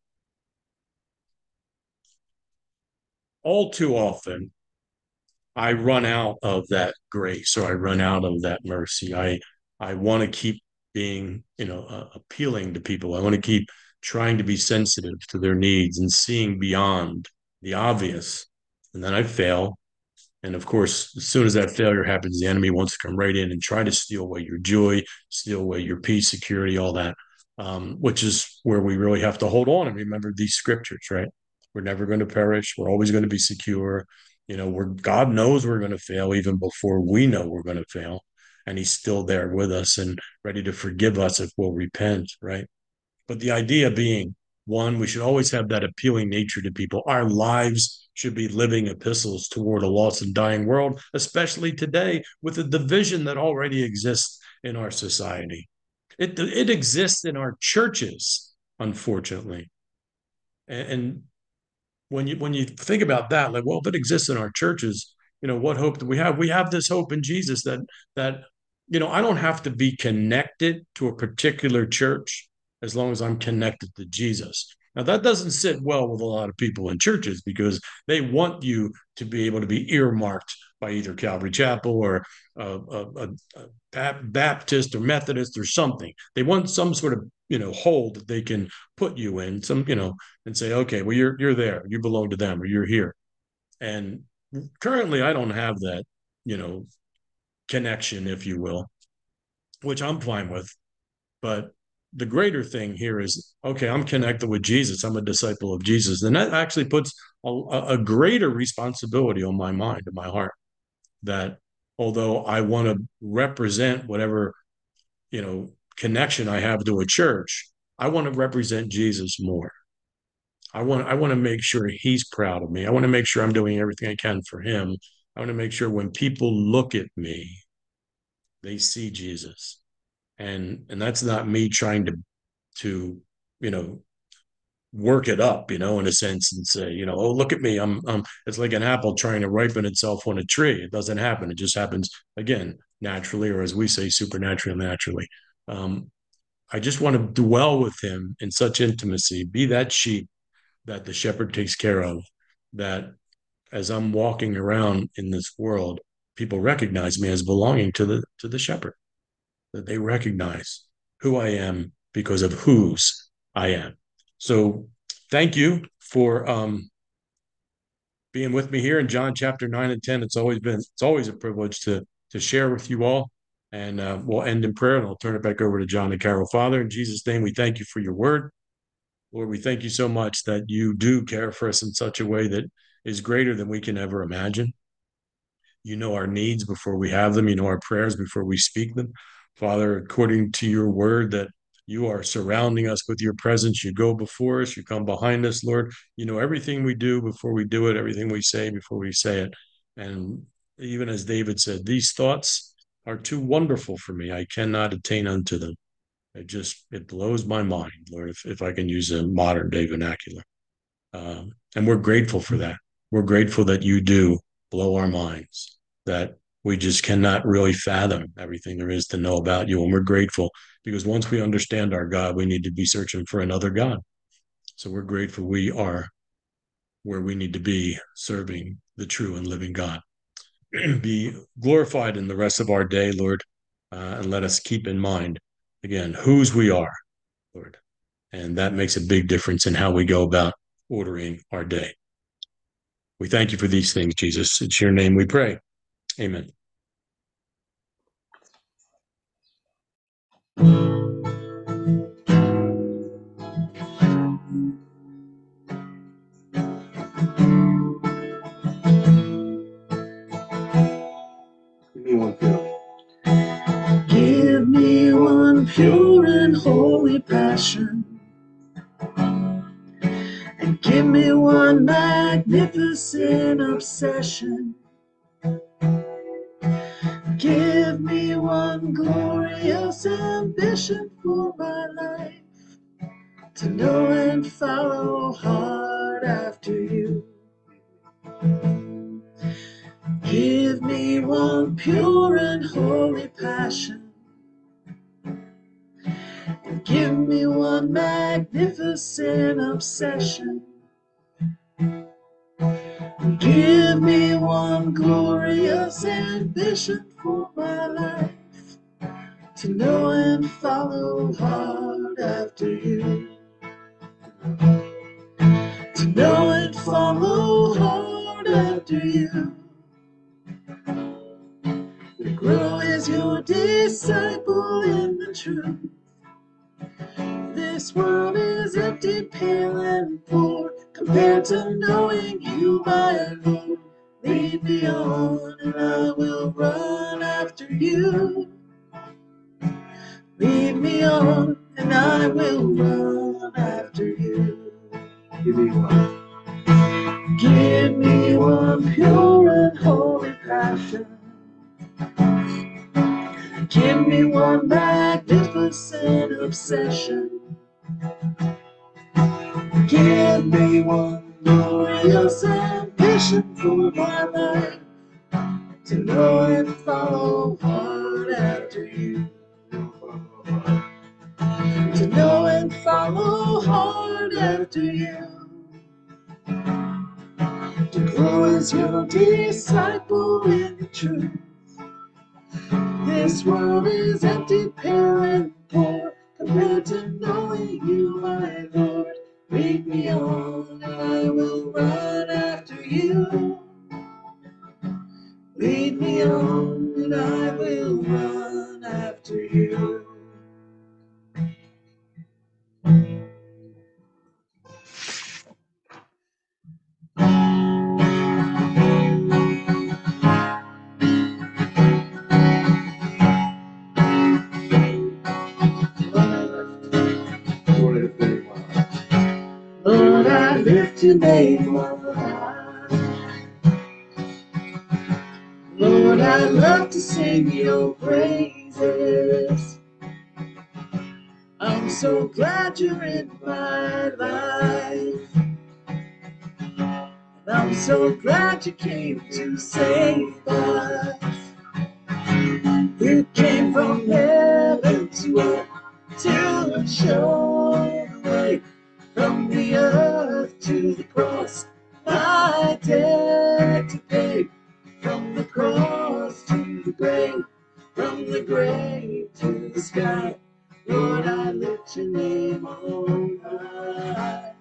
S2: All too often, I run out of that grace, or I run out of that mercy. I I want to keep being, you know, uh, appealing to people. I want to keep trying to be sensitive to their needs and seeing beyond the obvious. And then I fail. And of course, as soon as that failure happens, the enemy wants to come right in and try to steal away your joy, steal away your peace, security, all that, um, which is where we really have to hold on and remember these scriptures, right? We're never going to perish. We're always going to be secure. You know, we're, God knows we're going to fail even before we know we're going to fail. And he's still there with us and ready to forgive us if we'll repent, right? But the idea being, one, we should always have that appealing nature to people. Our lives should be living epistles toward a lost and dying world, especially today with the division that already exists in our society. It, it exists in our churches, unfortunately. And, and when you when you think about that, like, well, if it exists in our churches, you know, what hope do we have? We have this hope in Jesus that that, you know, I don't have to be connected to a particular church as long as I'm connected to Jesus. Now, that doesn't sit well with a lot of people in churches because they want you to be able to be earmarked by either Calvary Chapel or a, a, a Baptist or Methodist or something. They want some sort of, you know, hold that they can put you in, some, you know, and say, okay, well, you're you're there, you belong to them, or you're here. And currently, I don't have that, you know, connection, if you will, which I'm fine with. But the greater thing here is, okay, I'm connected with Jesus. I'm a disciple of Jesus. And that actually puts a, a greater responsibility on my mind and my heart, that although I want to represent whatever, you know, connection I have to a church, I want to represent Jesus more. I want, I want to make sure he's proud of me. I want to make sure I'm doing everything I can for him. I want to make sure when people look at me, they see Jesus. And and that's not me trying to to, you know, work it up, you know, in a sense, and say, you know, oh, look at me. I'm I'm it's like an apple trying to ripen itself on a tree. It doesn't happen. It just happens again, naturally, or as we say, supernaturally, naturally. Um, I just want to dwell with him in such intimacy, be that sheep that the shepherd takes care of, that as I'm walking around in this world, people recognize me as belonging to the to the shepherd, that they recognize who I am because of whose I am. So thank you for um, being with me here in John chapter nine and ten. It's always been, it's always a privilege to, to share with you all. And uh, we'll end in prayer, and I'll turn it back over to John and Carol. Father, in Jesus' name, we thank you for your word. Lord, we thank you so much that you do care for us in such a way that is greater than we can ever imagine. You know our needs before we have them. You know our prayers before we speak them. Father, according to your word, that you are surrounding us with your presence. You go before us. You come behind us, Lord. You know everything we do before we do it, everything we say before we say it. And even as David said, these thoughts are too wonderful for me. I cannot attain unto them. It just, it blows my mind, Lord, if, if I can use a modern day vernacular. Um, and we're grateful for that. We're grateful that you do blow our minds, that we just cannot really fathom everything there is to know about you. And we're grateful because once we understand our God, we need to be searching for another God. So we're grateful we are where we need to be, serving the true and living God. Be glorified in the rest of our day, Lord, uh, and let us keep in mind, again, whose we are, Lord. And that makes a big difference in how we go about ordering our day. We thank you for these things, Jesus. It's your name we pray. Amen.
S6: Give me one pure. Give me one pure and holy passion, and give me one magnificent obsession. Give me one glorious ambition for my life, to know and follow hard after you. Give me one pure and holy passion, and give me one magnificent obsession. Give me one glorious ambition for my life, to know and follow hard after you. To know and follow hard after you. To grow as your disciple in the truth. This world is empty, pale, and poor compared to knowing you, my Lord. Lead me on, and I will run after you. Lead me on, and I will run after you. Give me one. Give me one pure and holy passion. Give me one magnificent obsession. Give me one glorious ambition for my life, to know and follow hard after you. To know and follow hard after you. To grow as your disciple in the truth. This world is empty, pale, and poor compared to knowing you, my Lord. Lead me on, and I will run after you. Lead me on, and I will run after you. Lord, I lift your name on high. Lord, I love to sing your praises. I'm so glad you're in my life. And I'm so glad you came to save us. You came from heaven to earth to show the way. From the earth to the cross, my debt to pay. From the cross to the grave, from the grave to the sky. Lord, I lift your name on high.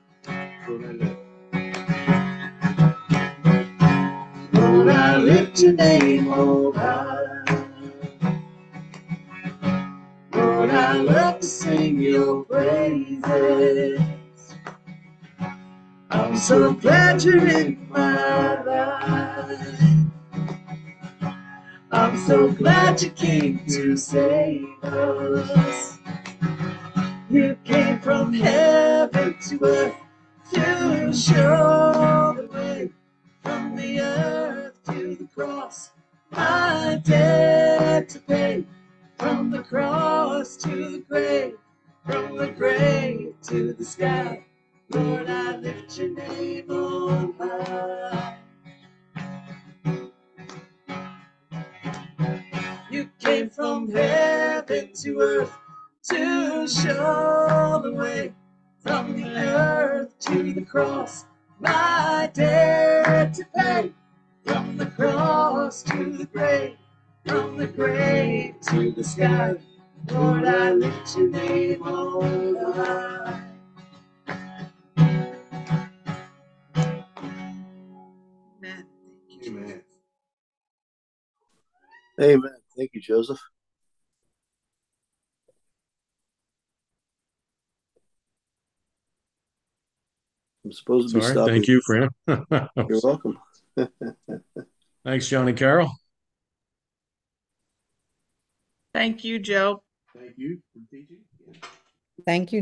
S6: Lord, I lift your name on high. Lord, I love to sing your praises. I'm so glad you're in my life. I'm so glad you came to save us. You came from heaven to earth to show the way. From the earth to the cross, my debt to pay. From the cross to the grave, from the grave to the sky. Lord, I lift your name on high. You came from heaven to earth to show the way. From the earth to the cross, my debt to pay. From the cross to the grave, from the grave to the sky. Lord, I lift your name on high.
S3: Amen.
S6: Amen.
S1: Amen. Thank you, Joseph. I'm supposed to be
S2: Sorry.
S1: stopping.
S2: Thank you, Fran.
S1: You're welcome.
S2: Thanks, Johnny Carroll.
S3: Thank you, Joe.
S6: Thank you for teaching.
S5: Thank you,